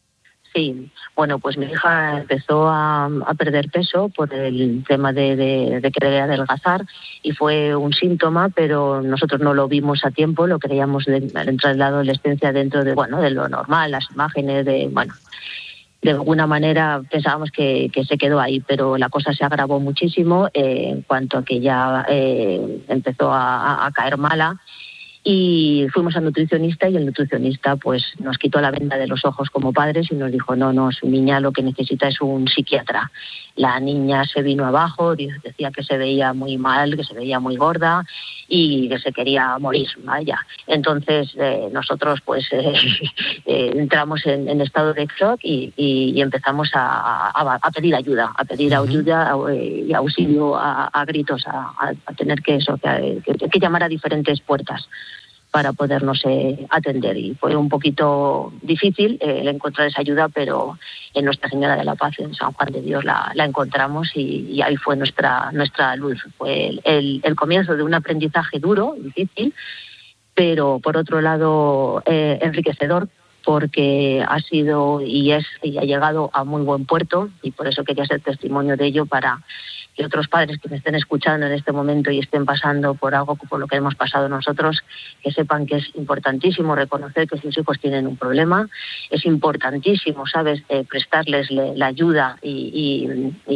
Sí, bueno, pues mi hija empezó a perder peso por el tema de querer adelgazar, y fue un síntoma, pero nosotros no lo vimos a tiempo, lo creíamos dentro de la adolescencia, dentro de lo normal, las imágenes de alguna manera pensábamos que se quedó ahí, pero la cosa se agravó muchísimo en cuanto a que ya empezó a caer mala. Y fuimos al nutricionista, y el nutricionista pues nos quitó la venda de los ojos como padres y nos dijo, no, su niña lo que necesita es un psiquiatra. La niña se vino abajo, decía que se veía muy mal, que se veía muy gorda y que se quería morir, vaya. Entonces nosotros pues entramos en estado de shock y empezamos a pedir ayuda, y auxilio a gritos, a tener que llamar a diferentes puertas para podernos atender. Y fue un poquito difícil el encontrar esa ayuda, pero en Nuestra Señora de la Paz, en San Juan de Dios, la encontramos, y ahí fue nuestra luz. Fue el comienzo de un aprendizaje duro, difícil, pero por otro lado enriquecedor, porque ha sido y ha llegado a muy buen puerto, y por eso quería ser testimonio de ello, para que otros padres que me estén escuchando en este momento y estén pasando por algo por lo que hemos pasado nosotros, que sepan que es importantísimo reconocer que sus hijos tienen un problema, es importantísimo, ¿sabes?, prestarles la ayuda y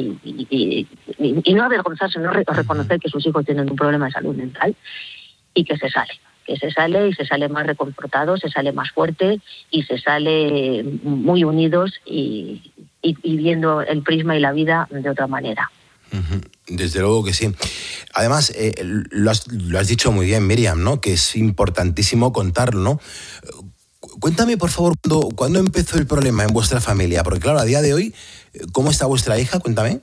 no avergonzarse, no reconocer que sus hijos tienen un problema de salud mental, y que se sale y se sale más reconfortado, se sale más fuerte y se sale muy unidos y viendo el prisma y la vida de otra manera. Desde luego que sí. Además, lo has dicho muy bien, Miriam, ¿no? Que es importantísimo contarlo, ¿no? Cuéntame, por favor, ¿cuándo empezó el problema en vuestra familia? Porque claro, a día de hoy, ¿cómo está vuestra hija? Cuéntame.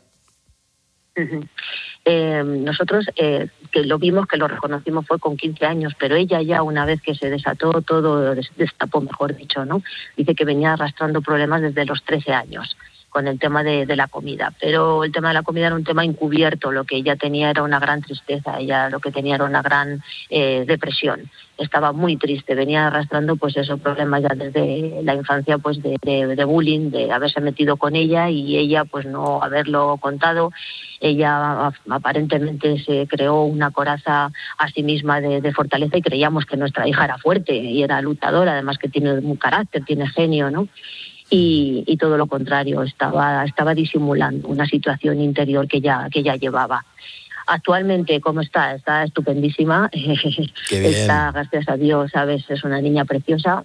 Nosotros que lo vimos, que lo reconocimos, fue con 15 años, pero ella ya, una vez que se desató todo, destapó, mejor dicho, ¿no? Dice que venía arrastrando problemas desde los 13 años. con el tema de la comida. Pero el tema de la comida era un tema encubierto, lo que ella tenía era una gran tristeza, ella lo que tenía era una gran depresión. Estaba muy triste, venía arrastrando pues esos problemas ya desde la infancia, pues de bullying, de haberse metido con ella y ella pues no haberlo contado. Ella aparentemente se creó una coraza a sí misma de fortaleza y creíamos que nuestra hija era fuerte y era luchadora, además que tiene un carácter, tiene genio, ¿no? Y todo lo contrario, estaba disimulando una situación interior que ya llevaba. Actualmente, ¿cómo está? Está estupendísima. Está, gracias a Dios, ¿sabes? Es una niña preciosa.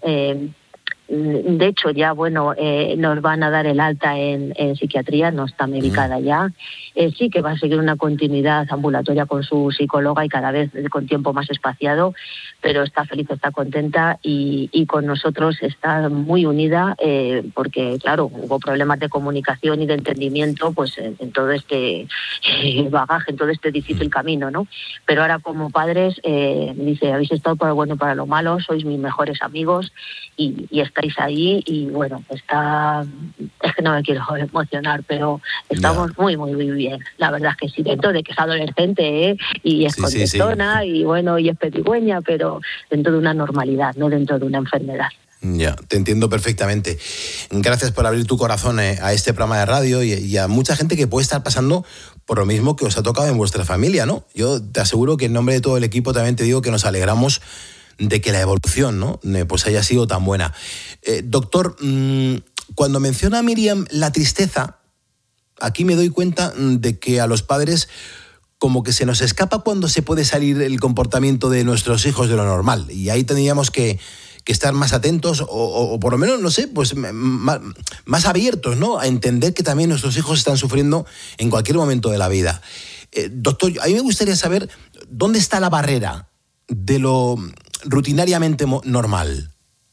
De hecho, ya, nos van a dar el alta en psiquiatría, no está medicada ya. Sí que va a seguir una continuidad ambulatoria con su psicóloga y cada vez con tiempo más espaciado, pero está feliz, está contenta y con nosotros está muy unida porque, claro, hubo problemas de comunicación y de entendimiento pues en todo este bagaje, en todo este difícil camino, ¿no? Pero ahora como padres, dice, habéis estado para lo bueno, para lo malo, sois mis mejores amigos y estáis ahí y bueno, es que no me quiero emocionar, pero estamos muy, muy, muy bien. La verdad es que sí, dentro de que es adolescente y es contestona y bueno, y es pedigüeña, pero dentro de una normalidad, no dentro de una enfermedad. Ya, te entiendo perfectamente. Gracias por abrir tu corazón a este programa de radio y a mucha gente que puede estar pasando por lo mismo que os ha tocado en vuestra familia, ¿no? Yo te aseguro que en nombre de todo el equipo también te digo que nos alegramos de que la evolución, ¿no?, pues haya sido tan buena. Doctor, cuando menciona Miriam la tristeza, aquí me doy cuenta de que a los padres como que se nos escapa cuando se puede salir el comportamiento de nuestros hijos de lo normal. Y ahí tendríamos que estar más atentos o por lo menos, no sé, pues más abiertos, ¿no?, a entender que también nuestros hijos están sufriendo en cualquier momento de la vida. Doctor, a mí me gustaría saber dónde está la barrera de lo rutinariamente normal.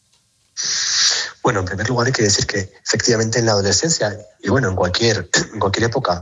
Bueno, en primer lugar hay que decir que efectivamente en la adolescencia y bueno, en cualquier época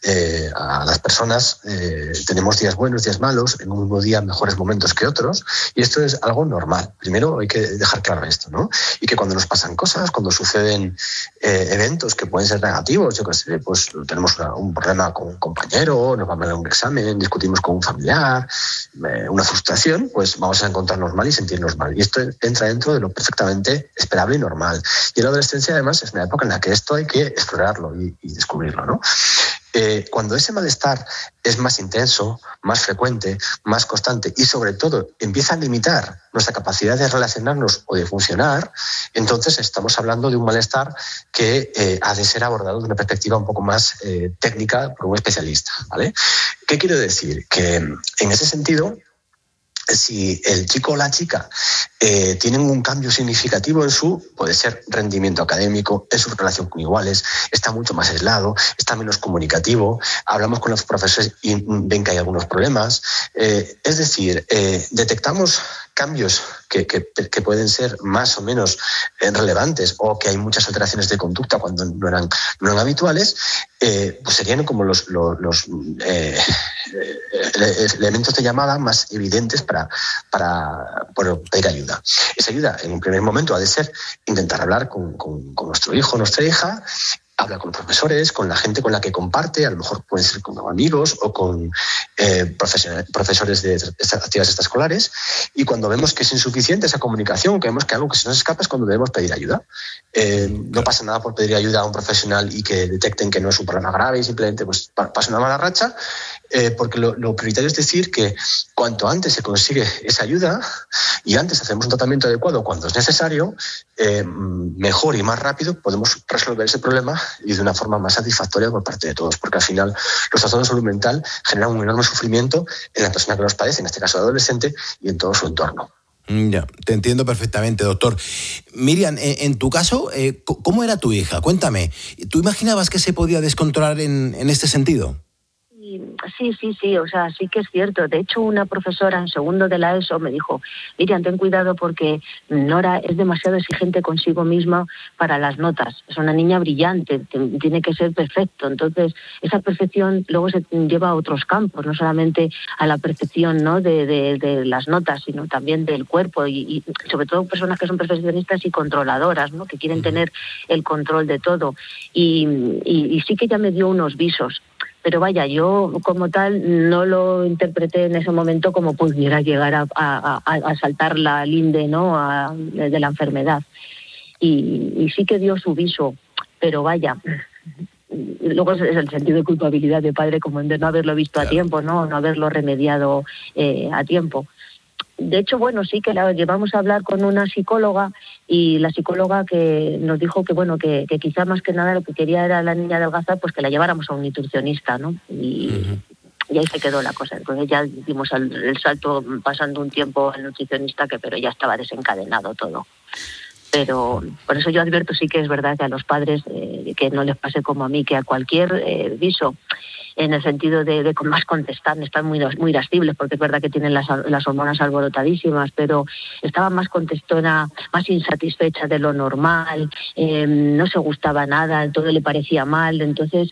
a las personas tenemos días buenos, días malos, en un mismo día mejores momentos que otros y esto es algo normal. Primero hay que dejar claro esto, ¿no? Y que cuando nos pasan cosas, cuando suceden eventos que pueden ser negativos, yo qué sé, pues tenemos un problema con un compañero, nos va a mandar un examen, discutimos con un familiar, una frustración, pues vamos a encontrarnos mal y sentirnos mal. Y esto entra dentro de lo perfectamente esperable y normal. Y en la adolescencia, además, es una época en la que esto hay que explorarlo y descubrirlo, ¿no? Cuando ese malestar es más intenso, más frecuente, más constante y, sobre todo, empieza a limitar nuestra capacidad de relacionarnos o de funcionar, entonces estamos hablando de un malestar que ha de ser abordado de una perspectiva un poco más técnica por un especialista, ¿vale? ¿Qué quiero decir? Que en ese sentido, si el chico o la chica tienen un cambio significativo en puede ser rendimiento académico, en su relación con iguales, está mucho más aislado, está menos comunicativo, hablamos con los profesores y ven que hay algunos problemas. Es decir, detectamos cambios que pueden ser más o menos relevantes o que hay muchas alteraciones de conducta cuando no eran habituales, pues serían como los elementos de llamada más evidentes para pedir ayuda. Esa ayuda, en un primer momento, ha de ser intentar hablar con nuestro hijo o nuestra hija, habla con profesores, con la gente con la que comparte, a lo mejor pueden ser con amigos o con profesores de actividades extraescolares, y cuando vemos que es insuficiente esa comunicación, que vemos que algo que se nos escapa, es cuando debemos pedir ayuda. No pasa nada por pedir ayuda a un profesional y que detecten que no es un problema grave y simplemente pues pasa una mala racha, porque lo prioritario es decir que cuanto antes se consigue esa ayuda y antes hacemos un tratamiento adecuado cuando es necesario, mejor y más rápido podemos resolver ese problema y de una forma más satisfactoria por parte de todos, porque al final los trastornos de salud mental generan un enorme sufrimiento en la persona que los padece, en este caso el adolescente, y en todo su entorno. Ya, te entiendo perfectamente, doctor. Miriam, en tu caso, ¿cómo era tu hija? Cuéntame, ¿tú imaginabas que se podía descontrolar en este sentido? Sí, o sea, sí que es cierto. De hecho, una profesora en segundo de la ESO me dijo, Miriam, ten cuidado porque Nora es demasiado exigente consigo misma para las notas. Es una niña brillante, tiene que ser perfecto. Entonces, esa perfección luego se lleva a otros campos, no solamente a la perfección, ¿no?, de las notas, sino también del cuerpo y sobre todo personas que son perfeccionistas y controladoras, ¿no?, que quieren tener el control de todo. Y sí que ya me dio unos visos. Pero vaya, yo como tal no lo interpreté en ese momento como pudiera llegar a saltar la linde, ¿no?, de la enfermedad. Y sí que dio su viso, pero vaya, luego es el sentido de culpabilidad de padre como de no haberlo visto a tiempo, no haberlo remediado a tiempo. De hecho, bueno, sí que la llevamos a hablar con una psicóloga y la psicóloga que nos dijo que quizá más que nada lo que quería era la niña adelgazar, pues que la lleváramos a un nutricionista, ¿no? Y ahí se quedó la cosa. Entonces ya dimos el salto pasando un tiempo al nutricionista, pero ya estaba desencadenado todo. Pero por eso yo advierto, sí que es verdad que a los padres que no les pase como a mí, que a cualquier viso, en el sentido de más contestar, están muy irascibles, porque es verdad que tienen las hormonas alborotadísimas, pero estaba más contestona, más insatisfecha de lo normal, no se gustaba nada, todo le parecía mal. Entonces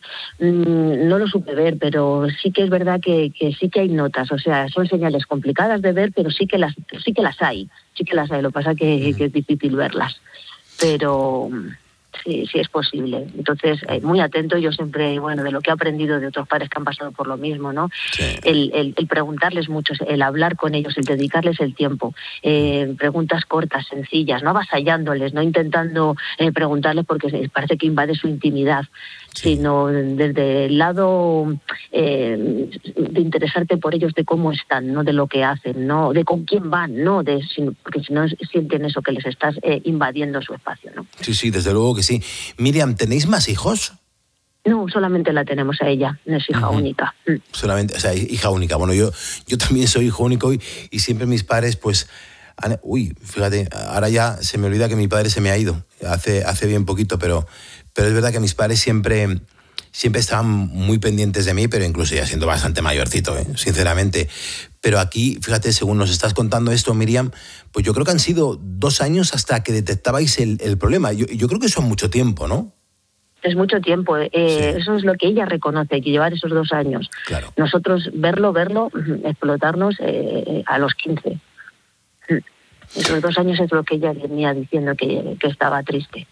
no lo supe ver, pero sí que es verdad que sí que hay notas, o sea, son señales complicadas de ver, pero sí que las hay. Lo que pasa es que es difícil verlas, pero sí es posible. Entonces, muy atento. Yo siempre, de lo que he aprendido de otros padres que han pasado por lo mismo, ¿no? Sí. El preguntarles mucho, el hablar con ellos, el dedicarles el tiempo, preguntas cortas, sencillas, no avasallándoles, no intentando preguntarles porque parece que invade su intimidad, sino desde el lado de interesarte por ellos, de cómo están, no de lo que hacen, no de con quién van, no porque si no sienten eso, que les estás invadiendo su espacio, ¿no? Sí, desde luego que sí. Miriam, ¿tenéis más hijos? No, solamente la tenemos a ella, no es hija única. Solamente, o sea, hija única. Bueno, yo también soy hijo único y siempre mis padres, pues... fíjate, ahora ya se me olvida que mi padre se me ha ido, hace bien poquito, pero es verdad que mis padres siempre estaban muy pendientes de mí, pero incluso ya siendo bastante mayorcito, sinceramente. Pero aquí, fíjate, según nos estás contando esto, Miriam, pues yo creo que han sido 2 años hasta que detectabais el problema. Yo creo que eso es mucho tiempo, ¿no? Es mucho tiempo. Eso es lo que ella reconoce, que llevar esos 2 años. Claro. Nosotros verlo, explotarnos a los 15. Esos 2 años es lo que ella venía diciendo que estaba triste.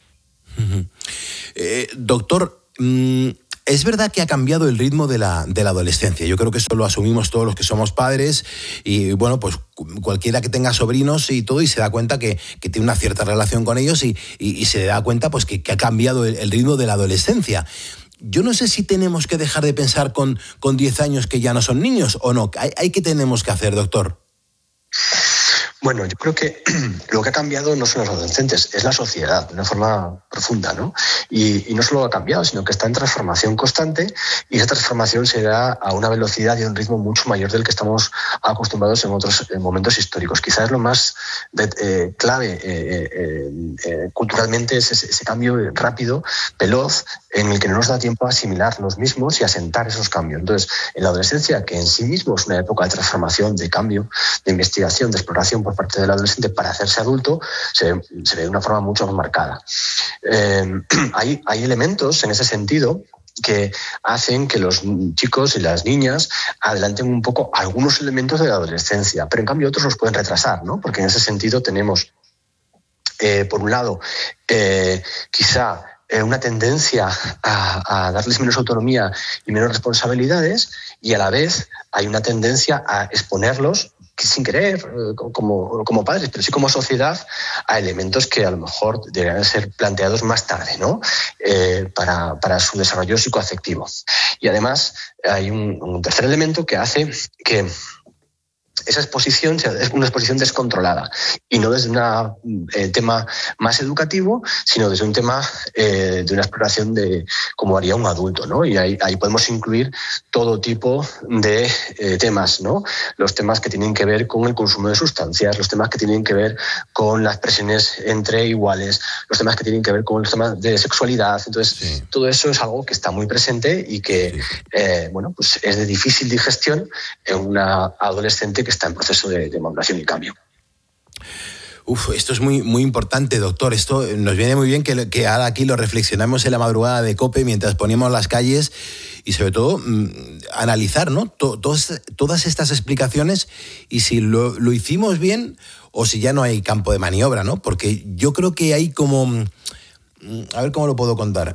Doctor, es verdad que ha cambiado el ritmo de la adolescencia. Yo creo que eso lo asumimos todos los que somos padres y, bueno, pues cualquiera que tenga sobrinos y todo y se da cuenta que tiene una cierta relación con ellos y se da cuenta pues que ha cambiado el ritmo de la adolescencia. Yo no sé si tenemos que dejar de pensar con 10 años que ya no son niños o no. ¿Qué tenemos que hacer, doctor? Bueno, yo creo que lo que ha cambiado no son los adolescentes, es la sociedad de una forma profunda, ¿no? Y no solo ha cambiado, sino que está en transformación constante y esa transformación se da a una velocidad y a un ritmo mucho mayor del que estamos acostumbrados en otros momentos históricos. Quizás lo más clave culturalmente es ese cambio rápido, veloz, en el que no nos da tiempo a asimilar los mismos y a asentar esos cambios. Entonces, en la adolescencia, que en sí mismo es una época de transformación, de cambio, de investigación, de exploración por parte del adolescente para hacerse adulto, se ve de una forma mucho más marcada. Hay elementos en ese sentido que hacen que los chicos y las niñas adelanten un poco algunos elementos de la adolescencia, pero en cambio otros los pueden retrasar, ¿no? Porque en ese sentido tenemos, por un lado, quizá una tendencia a darles menos autonomía y menos responsabilidades, y a la vez hay una tendencia a exponerlos sin querer, como padres, pero sí como sociedad, a elementos que a lo mejor deberían ser planteados más tarde, ¿no? Para su desarrollo psicoafectivo. Y además hay un tercer elemento que hace que esa exposición es una exposición descontrolada y no desde un tema más educativo, sino desde un tema de una exploración de cómo haría un adulto, ¿no? Y ahí podemos incluir todo tipo de temas, ¿no? Los temas que tienen que ver con el consumo de sustancias, los temas que tienen que ver con las presiones entre iguales, los temas que tienen que ver con los temas de sexualidad. Entonces, todo eso es algo que está muy presente y que, pues es de difícil digestión en una adolescente que está en proceso de maduración y cambio. Esto es muy, muy importante, doctor. Esto nos viene muy bien que ahora aquí lo reflexionamos en la madrugada de COPE mientras poníamos las calles y sobre todo analizar, ¿no? Todas estas explicaciones y si lo hicimos bien o si ya no hay campo de maniobra, ¿no? Porque yo creo que hay como... A ver cómo lo puedo contar.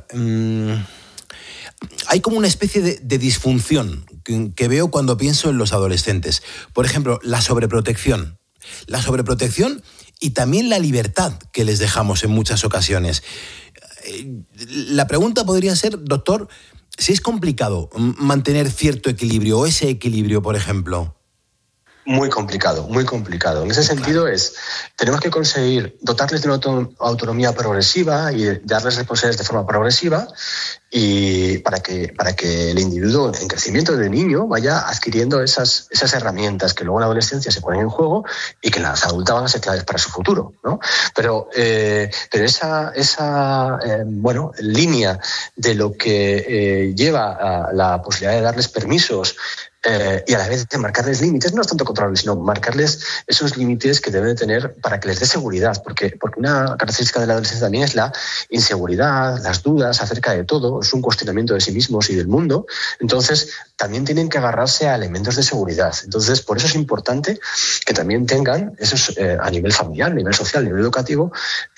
Hay como una especie de disfunción que veo cuando pienso en los adolescentes. Por ejemplo, la sobreprotección. La sobreprotección y también la libertad que les dejamos en muchas ocasiones. La pregunta podría ser, doctor, si es complicado mantener cierto equilibrio o ese equilibrio, por ejemplo. Muy complicado, muy complicado. En ese sentido tenemos que conseguir dotarles de una autonomía progresiva y darles responsabilidades de forma progresiva y para que el individuo en crecimiento de niño vaya adquiriendo esas herramientas que luego en la adolescencia se ponen en juego y que en la edad adulta van a ser claves para su futuro, ¿no? Pero esa línea de lo que lleva a la posibilidad de darles permisos y a la vez de marcarles límites, no es tanto controlarles, sino marcarles esos límites que deben de tener para que les dé seguridad, porque una característica de la adolescencia también es la inseguridad, las dudas acerca de todo, es un cuestionamiento de sí mismos y del mundo. Entonces también tienen que agarrarse a elementos de seguridad. Entonces por eso es importante que también tengan esos a nivel familiar, a nivel social, a nivel educativo,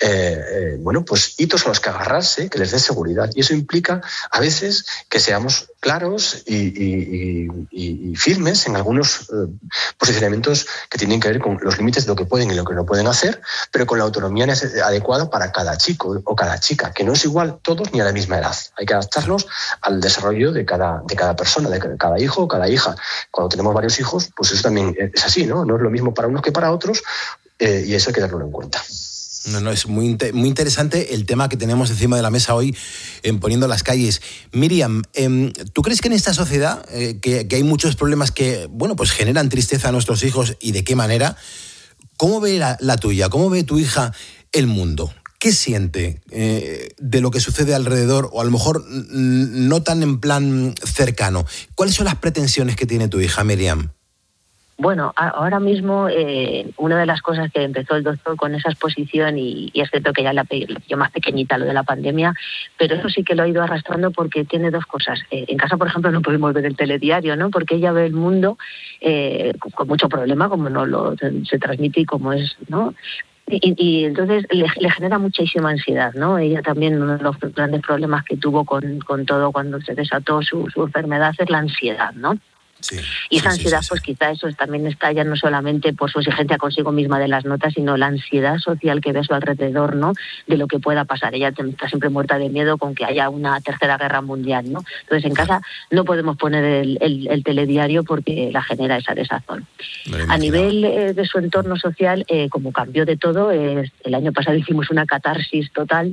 pues hitos a los que agarrarse, que les dé seguridad, y eso implica a veces que seamos claros y firmes en algunos posicionamientos que tienen que ver con los límites de lo que pueden y lo que no pueden hacer, pero con la autonomía adecuada para cada chico o cada chica, que no es igual todos ni a la misma edad. Hay que adaptarnos al desarrollo de cada persona, de cada hijo o cada hija. Cuando tenemos varios hijos, pues eso también es así, ¿no? No es lo mismo para unos que para otros, y eso hay que darlo en cuenta. No, es muy interesante el tema que tenemos encima de la mesa hoy en Poniendo las Calles. Miriam, ¿tú crees que en esta sociedad que hay muchos problemas que, pues generan tristeza a nuestros hijos y de qué manera? ¿Cómo ve la tuya? ¿Cómo ve tu hija el mundo? ¿Qué siente de lo que sucede alrededor o a lo mejor no tan en plan cercano? ¿Cuáles son las pretensiones que tiene tu hija, Miriam? Bueno, ahora mismo una de las cosas que empezó el doctor con esa exposición, y es cierto que ya la pilló más pequeñita lo de la pandemia, pero eso sí que lo ha ido arrastrando porque tiene dos cosas. En casa, por ejemplo, no podemos ver el telediario, ¿no? Porque ella ve el mundo con mucho problema, como no se transmite y como es, ¿no? Y entonces le genera muchísima ansiedad, ¿no? Ella también, uno de los grandes problemas que tuvo con todo cuando se desató su enfermedad es la ansiedad, ¿no? Sí, y esa ansiedad, pues quizá eso también está ya no solamente por su exigencia consigo misma de las notas, sino la ansiedad social que ve a su alrededor, ¿no? De lo que pueda pasar. Ella está siempre muerta de miedo con que haya una tercera guerra mundial, ¿no? Entonces en casa no podemos poner el telediario porque la genera esa desazón. A nivel de su entorno social, como cambió de todo, el año pasado hicimos una catarsis total,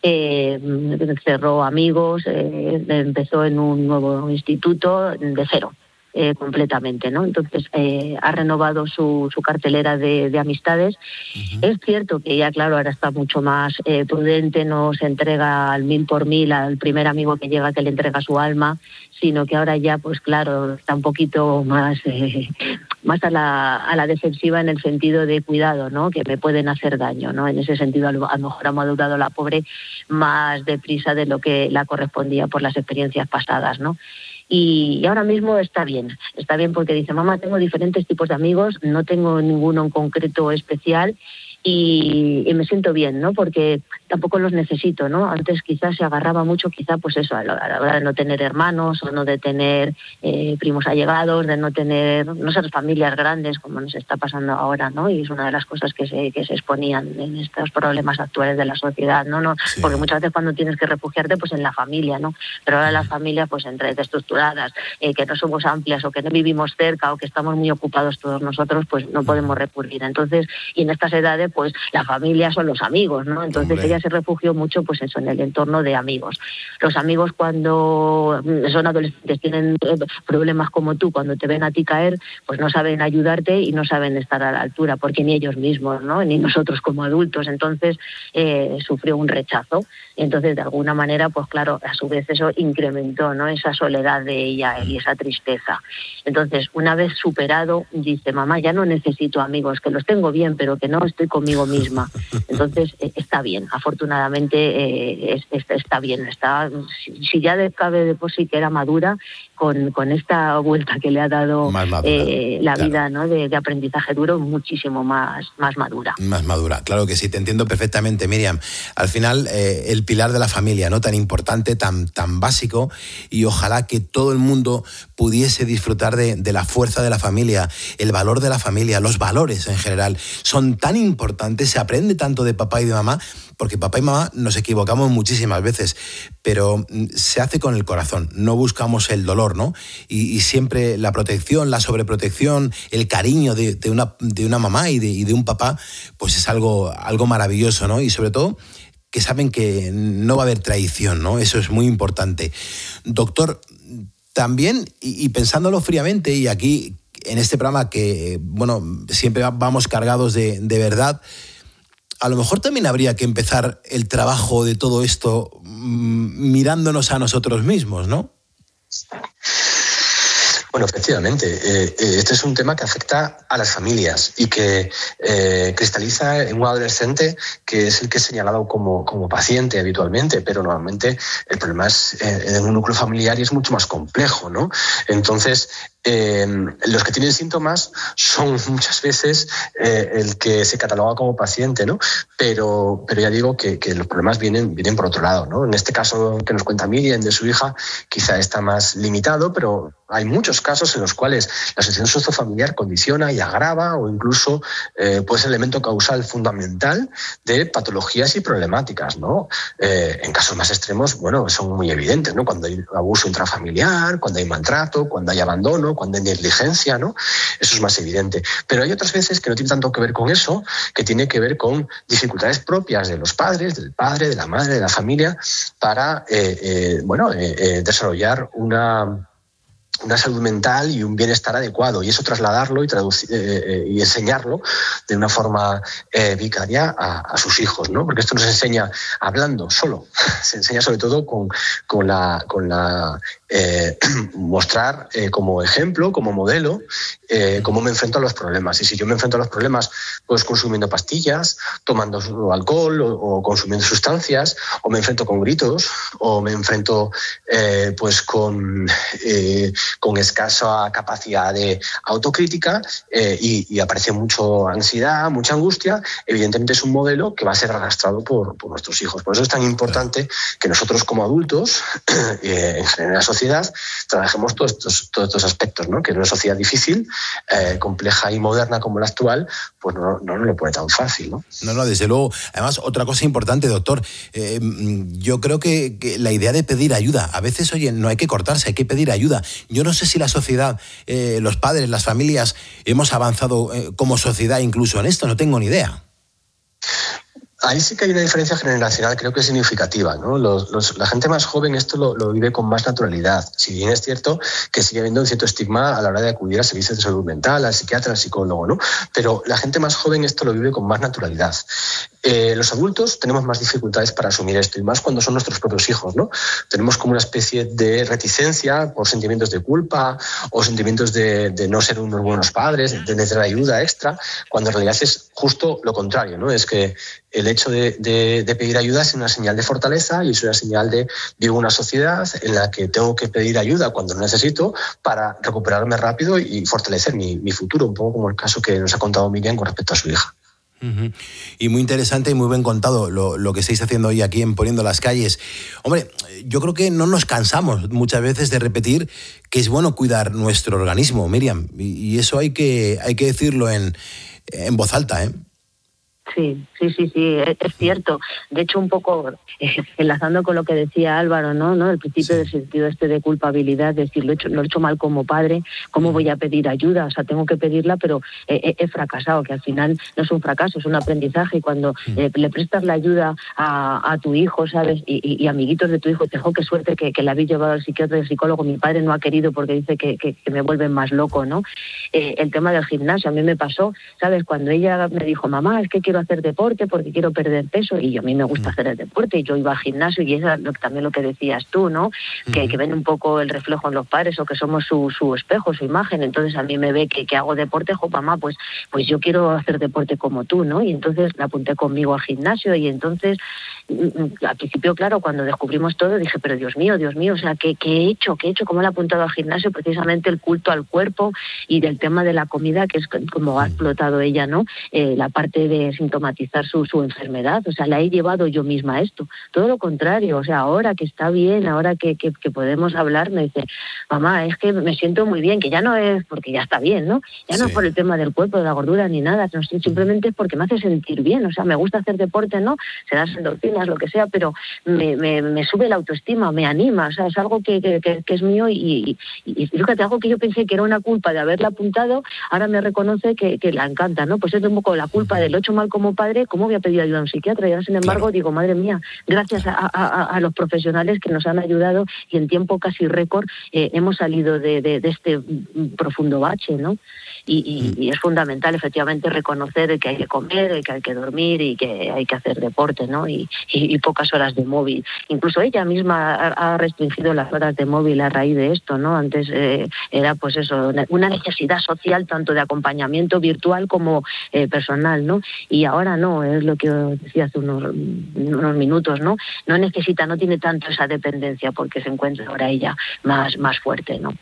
cerró amigos, empezó en un nuevo instituto de cero. Completamente, ¿no? Entonces ha renovado su cartelera de amistades. Uh-huh. Es cierto que ella, claro, ahora está mucho más prudente, no se entrega al 1000 por 1000 al primer amigo que llega que le entrega su alma, sino que ahora ya, pues claro, está un poquito más a la defensiva en el sentido de cuidado, ¿no? Que me pueden hacer daño, ¿no? En ese sentido, a lo mejor ha madurado la pobre más deprisa de lo que la correspondía por las experiencias pasadas, ¿no? Y ahora mismo está bien porque dice, mamá, tengo diferentes tipos de amigos, no tengo ninguno en concreto especial, y me siento bien, ¿no? Porque tampoco los necesito, ¿no? Antes quizás se agarraba mucho, pues eso, a la hora de no tener hermanos o no de tener primos allegados, de no tener, no ser familias grandes como nos está pasando ahora, ¿no? Y es una de las cosas que se exponían en estos problemas actuales de la sociedad, ¿no? Sí. Porque muchas veces cuando tienes que refugiarte, pues en la familia, ¿no? Pero ahora las familias, pues entre desestructuradas, que no somos amplias o que no vivimos cerca o que estamos muy ocupados todos nosotros, pues no podemos recurrir. Entonces, y en estas edades, pues la familia son los amigos, ¿no? Entonces ella se refugió mucho, pues eso, en el entorno de amigos. Los amigos cuando son adolescentes tienen problemas como tú, cuando te ven a ti caer, pues no saben ayudarte y no saben estar a la altura, porque ni ellos mismos, ¿no? Ni nosotros como adultos. Entonces sufrió un rechazo. Entonces, de alguna manera, pues claro, a su vez eso incrementó, ¿no? Esa soledad de ella y esa tristeza. Entonces, una vez superado, dice, mamá, ya no necesito amigos, que los tengo bien, pero que no estoy conmigo misma. Entonces, está bien, afortunadamente está bien. Si ya cabe de por sí que era madura, con esta vuelta que le ha dado la vida, ¿no? de aprendizaje duro, muchísimo más madura. Más madura, claro que sí, te entiendo perfectamente, Míriam. Al final, el pilar de la familia, ¿no? Tan importante, tan básico, y ojalá que todo el mundo pudiese disfrutar de la fuerza de la familia, el valor de la familia, los valores en general. Son tan importantes, se aprende tanto de papá y de mamá, porque papá y mamá nos equivocamos muchísimas veces, pero se hace con el corazón, no buscamos el dolor, ¿no? Y siempre la protección, la sobreprotección, el cariño de una mamá y de un papá, pues es algo maravilloso, ¿no? Y sobre todo que saben que no va a haber traición, ¿no? Eso es muy importante. Doctor, también, y pensándolo fríamente, y aquí en este programa que, bueno, siempre vamos cargados de verdad, a lo mejor también habría que empezar el trabajo de todo esto mirándonos a nosotros mismos, ¿no? Bueno, efectivamente, este es un tema que afecta a las familias y que cristaliza en un adolescente que es el que es señalado como paciente habitualmente, pero normalmente el problema es en un núcleo familiar y es mucho más complejo, ¿no? Entonces, los que tienen síntomas son muchas veces el que se cataloga como paciente, ¿no? Pero ya digo que los problemas vienen por otro lado, ¿no? En este caso que nos cuenta Míriam de su hija, quizá está más limitado, pero hay muchos casos en los cuales la situación sociofamiliar condiciona y agrava o incluso puede ser elemento causal fundamental de patologías y problemáticas, ¿no? En casos más extremos, bueno, son muy evidentes, ¿no? Cuando hay abuso intrafamiliar, cuando hay maltrato, cuando hay abandono, cuando hay negligencia, ¿no? Eso es más evidente. Pero hay otras veces que no tiene tanto que ver con eso, que tiene que ver con dificultades propias de los padres, del padre, de la madre, de la familia, para desarrollar una salud mental y un bienestar adecuado, y eso trasladarlo y y enseñarlo de una forma vicaria a sus hijos, ¿no? Porque esto no se enseña hablando solo, se enseña sobre todo con mostrar como ejemplo, como modelo, cómo me enfrento a los problemas. Y si yo me enfrento a los problemas, pues consumiendo pastillas, tomando alcohol o consumiendo sustancias, o me enfrento con gritos, o me enfrento con escasa capacidad de autocrítica y aparece mucha ansiedad, mucha angustia, evidentemente es un modelo que va a ser arrastrado por nuestros hijos. Por eso es tan importante que nosotros como adultos, en general en la sociedad, trabajemos todos estos aspectos, ¿no? Que en una sociedad difícil, compleja y moderna como la actual, pues no lo pone tan fácil, ¿no? No, desde luego. Además, otra cosa importante, doctor, yo creo que la idea de pedir ayuda, a veces, oye, no hay que cortarse, hay que pedir ayuda. Yo no sé si la sociedad, los padres, las familias, hemos avanzado como sociedad incluso en esto, no tengo ni idea. Ahí sí que hay una diferencia generacional, creo que es significativa, ¿no? La gente más joven esto lo vive con más naturalidad. Si bien es cierto que sigue habiendo un cierto estigma a la hora de acudir a servicios de salud mental, al psiquiatra, al psicólogo, ¿no? Pero la gente más joven esto lo vive con más naturalidad. Los adultos tenemos más dificultades para asumir esto, y más cuando son nuestros propios hijos, ¿no? Tenemos como una especie de reticencia por sentimientos de culpa o sentimientos de no ser unos buenos padres, de necesitar ayuda extra, cuando en realidad es justo lo contrario, ¿no? Es que el hecho de pedir ayuda es una señal de fortaleza y es una señal de vivo una sociedad en la que tengo que pedir ayuda cuando lo necesito para recuperarme rápido y fortalecer mi futuro, un poco como el caso que nos ha contado Míriam con respecto a su hija. Y muy interesante y muy bien contado lo que estáis haciendo hoy aquí en Poniendo las Calles. Hombre, yo creo que no nos cansamos muchas veces de repetir que es bueno cuidar nuestro organismo, Miriam, y eso hay que decirlo en voz alta, ¿eh? Sí, es cierto. De hecho, un poco enlazando con lo que decía Álvaro, ¿no? El principio del sentido de culpabilidad, decir, lo he hecho mal como padre, ¿cómo voy a pedir ayuda? O sea, tengo que pedirla, pero he fracasado, que al final no es un fracaso, es un aprendizaje. Y cuando le prestas la ayuda a tu hijo, ¿sabes? Y amiguitos de tu hijo, te dijo, qué suerte que la habéis llevado al psiquiatra y al psicólogo. Mi padre no ha querido porque dice que me vuelven más loco, ¿no? El tema del gimnasio, a mí me pasó, ¿sabes? Cuando ella me dijo, mamá, es que quiero hacer deporte porque quiero perder peso, y a mí me gusta hacer el deporte, y yo iba al gimnasio, y eso también lo que decías tú, ¿no? Que ven un poco el reflejo en los padres, o que somos su espejo, su imagen. Entonces a mí me ve que hago deporte, mamá, pues yo quiero hacer deporte como tú, ¿no? Y entonces la apunté conmigo al gimnasio, y entonces al principio, claro, cuando descubrimos todo, dije, pero Dios mío, o sea, ¿qué he hecho? ¿Cómo le he apuntado al gimnasio? Precisamente el culto al cuerpo y del tema de la comida, que es como ha explotado ella, ¿no? La parte de sintomatizar su enfermedad, o sea, la he llevado yo misma a esto. Todo lo contrario, o sea, ahora que está bien, ahora que podemos hablar, me dice, mamá, es que me siento muy bien, que ya no es porque ya está bien, ¿no? Ya no es por el tema del cuerpo, de la gordura, ni nada, simplemente es porque me hace sentir bien, o sea, me gusta hacer deporte, ¿no? Se dan endorfinas, lo que sea, pero me sube la autoestima, me anima, o sea, es algo que es mío, y fíjate, algo que yo pensé que era una culpa de haberla apuntado, ahora me reconoce que la encanta, ¿no? Pues es un poco la culpa de lo hecho mal como padre. ¿Cómo voy a pedir ayuda a un psiquiatra? Y ahora, sin embargo, digo, madre mía, gracias a los profesionales que nos han ayudado, y en tiempo casi récord hemos salido de este profundo bache, ¿no? Y es fundamental, efectivamente, reconocer que hay que comer, que hay que dormir y que hay que hacer deporte, ¿no? Y pocas horas de móvil. Incluso ella misma ha restringido las horas de móvil a raíz de esto, ¿no? Antes era, pues eso, una necesidad social, tanto de acompañamiento virtual como personal, ¿no? Y ahora no, es lo que decía hace unos minutos, ¿no? No necesita, no tiene tanto esa dependencia, porque se encuentra ahora ella más fuerte, ¿no?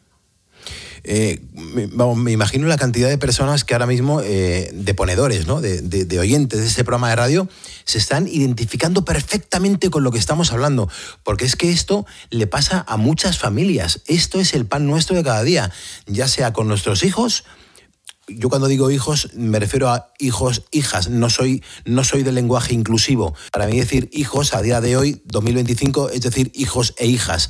Me imagino la cantidad de personas que ahora mismo, de ponedores, ¿no? de oyentes de este programa de radio, se están identificando perfectamente con lo que estamos hablando, porque es que esto le pasa a muchas familias. Esto es el pan nuestro de cada día, ya sea con nuestros hijos. Yo cuando digo hijos me refiero a hijos, hijas, no soy del lenguaje inclusivo. Para mí decir hijos a día de hoy, 2025, es decir hijos e hijas.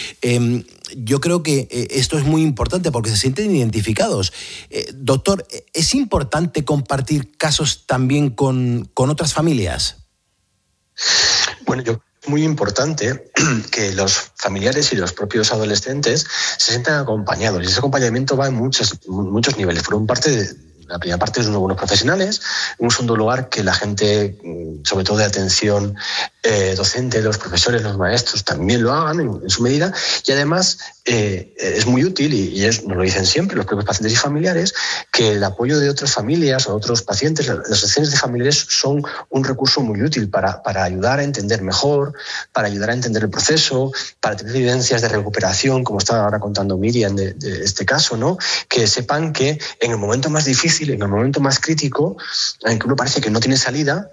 Yo creo que esto es muy importante porque se sienten identificados. Doctor, ¿es importante compartir casos también con otras familias? Bueno, muy importante que los familiares y los propios adolescentes se sientan acompañados, y ese acompañamiento va en muchos niveles. La primera parte es unos buenos profesionales, en un segundo lugar que la gente, sobre todo de atención docente, los profesores, los maestros, también lo hagan en su medida, y además es muy útil, y nos lo dicen siempre los propios pacientes y familiares, que el apoyo de otras familias o otros pacientes, las asociaciones de familiares son un recurso muy útil para ayudar a entender mejor, para ayudar a entender el proceso, para tener evidencias de recuperación, como estaba ahora contando Miriam de este caso, ¿no? Que sepan que en el momento más difícil, en el momento más crítico, en que uno parece que no tiene salida,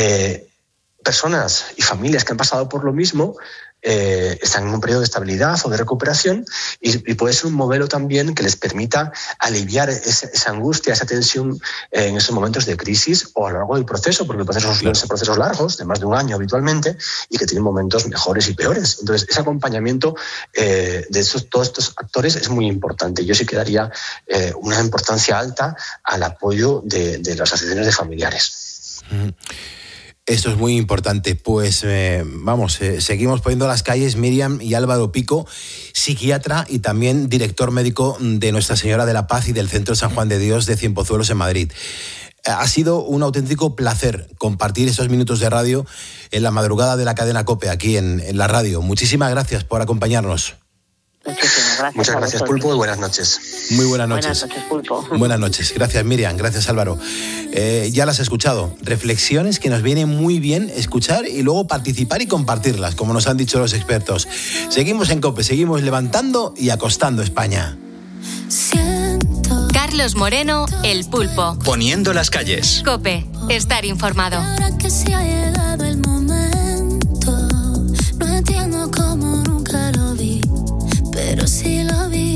personas y familias que han pasado por lo mismo están en un periodo de estabilidad o de recuperación, y puede ser un modelo también que les permita aliviar esa angustia, esa tensión en esos momentos de crisis o a lo largo del proceso, porque el proceso suelen ser procesos largos, de más de un año habitualmente, y que tienen momentos mejores y peores. Entonces, ese acompañamiento de todos estos actores es muy importante. Yo sí que daría una importancia alta al apoyo de las asociaciones de familiares. Esto es muy importante. Pues seguimos poniendo las calles. Miriam y Álvaro Pico, psiquiatra y también director médico de Nuestra Señora de la Paz y del Centro San Juan de Dios de Cienpozuelos en Madrid. Ha sido un auténtico placer compartir estos minutos de radio en la madrugada de la cadena COPE aquí en la radio. Muchísimas gracias por acompañarnos. Muchísimas gracias. Muchas gracias, Pulpo, y buenas noches. Muy buenas noches. Buenas noches, Pulpo. Buenas noches. Gracias, Miriam. Gracias, Álvaro. Ya las he escuchado. Reflexiones que nos viene muy bien escuchar y luego participar y compartirlas, como nos han dicho los expertos. Seguimos en COPE, seguimos levantando y acostando España. Carlos Moreno, El Pulpo. Poniendo las calles. COPE. Estar informado. Ahora que se ha llegado el momento, no entiendo cómo nunca lo vi, pero sí lo vi.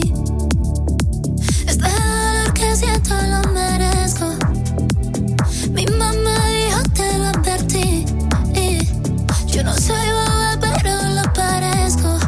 Este dolor que siento lo merezco. Mi mamá dijo te lo advertí. Yo no soy boba, pero lo parezco.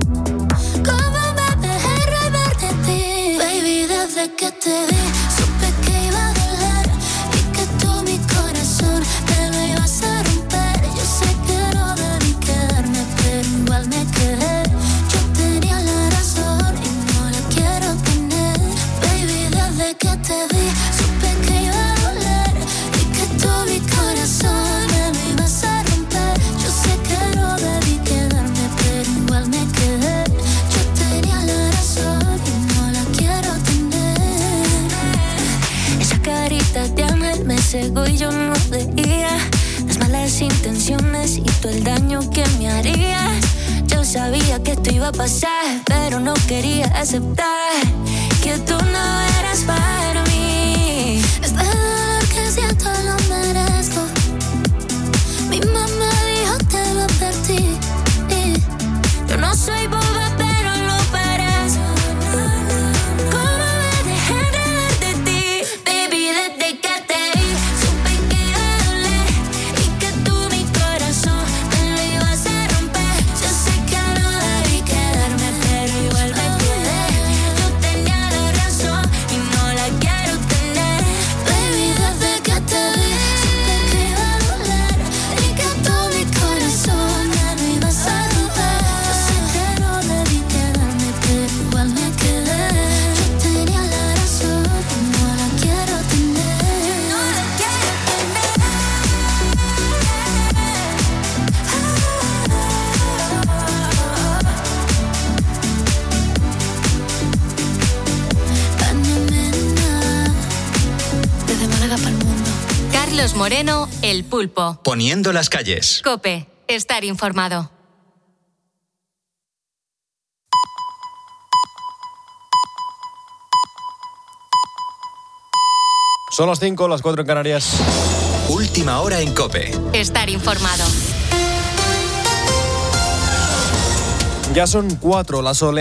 ¿Cómo me dejé reír de ti? Baby, desde que te vi, supe que iba a doler y que tú mi corazón me lo ibas a romper. Yo sé que no debí quedarme, pero igual me quedé. Yo tenía la razón y no la quiero tener. Baby, desde que te vi, supe que iba a doler y que tú mi corazón me lo ibas a romper. Yo sé que no debí quedarme, pero igual me quedé. Yo tenía la razón y no la quiero tener. Esa carita de ángel me cegó y yo no veía las malas intenciones y todo el daño que me harías. Yo sabía que esto iba a pasar, pero no quería aceptar que tú no eras para mí. Este dolor que siento lo merezco. Mi mamá dijo te lo advertí. Yo no soy boba, pero lo parezco. ¿Cómo me dejé reír de ti? Baby, desde que te vi, supe que iba a doler y que tú mi corazón me lo ibas a romper. Yo sé que no debí quedarme, pero igual me quedé. Yo tenía la razón y no la quiero tener. Baby, desde que te vi, supe que iba a doler y que tú mi corazón me lo ibas a romper. Yo sé que no debí quedarme, pero igual me quedé. Yo tenía la razón y no la quiero tener. No la quiero tener. Desde Málaga para el mundo. Carlos Moreno, El Pulpo. Poniendo las calles. COPE. Estar informado. Son las 5, las 4 en Canarias. Última hora en COPE. Estar informado. Ya son 4 las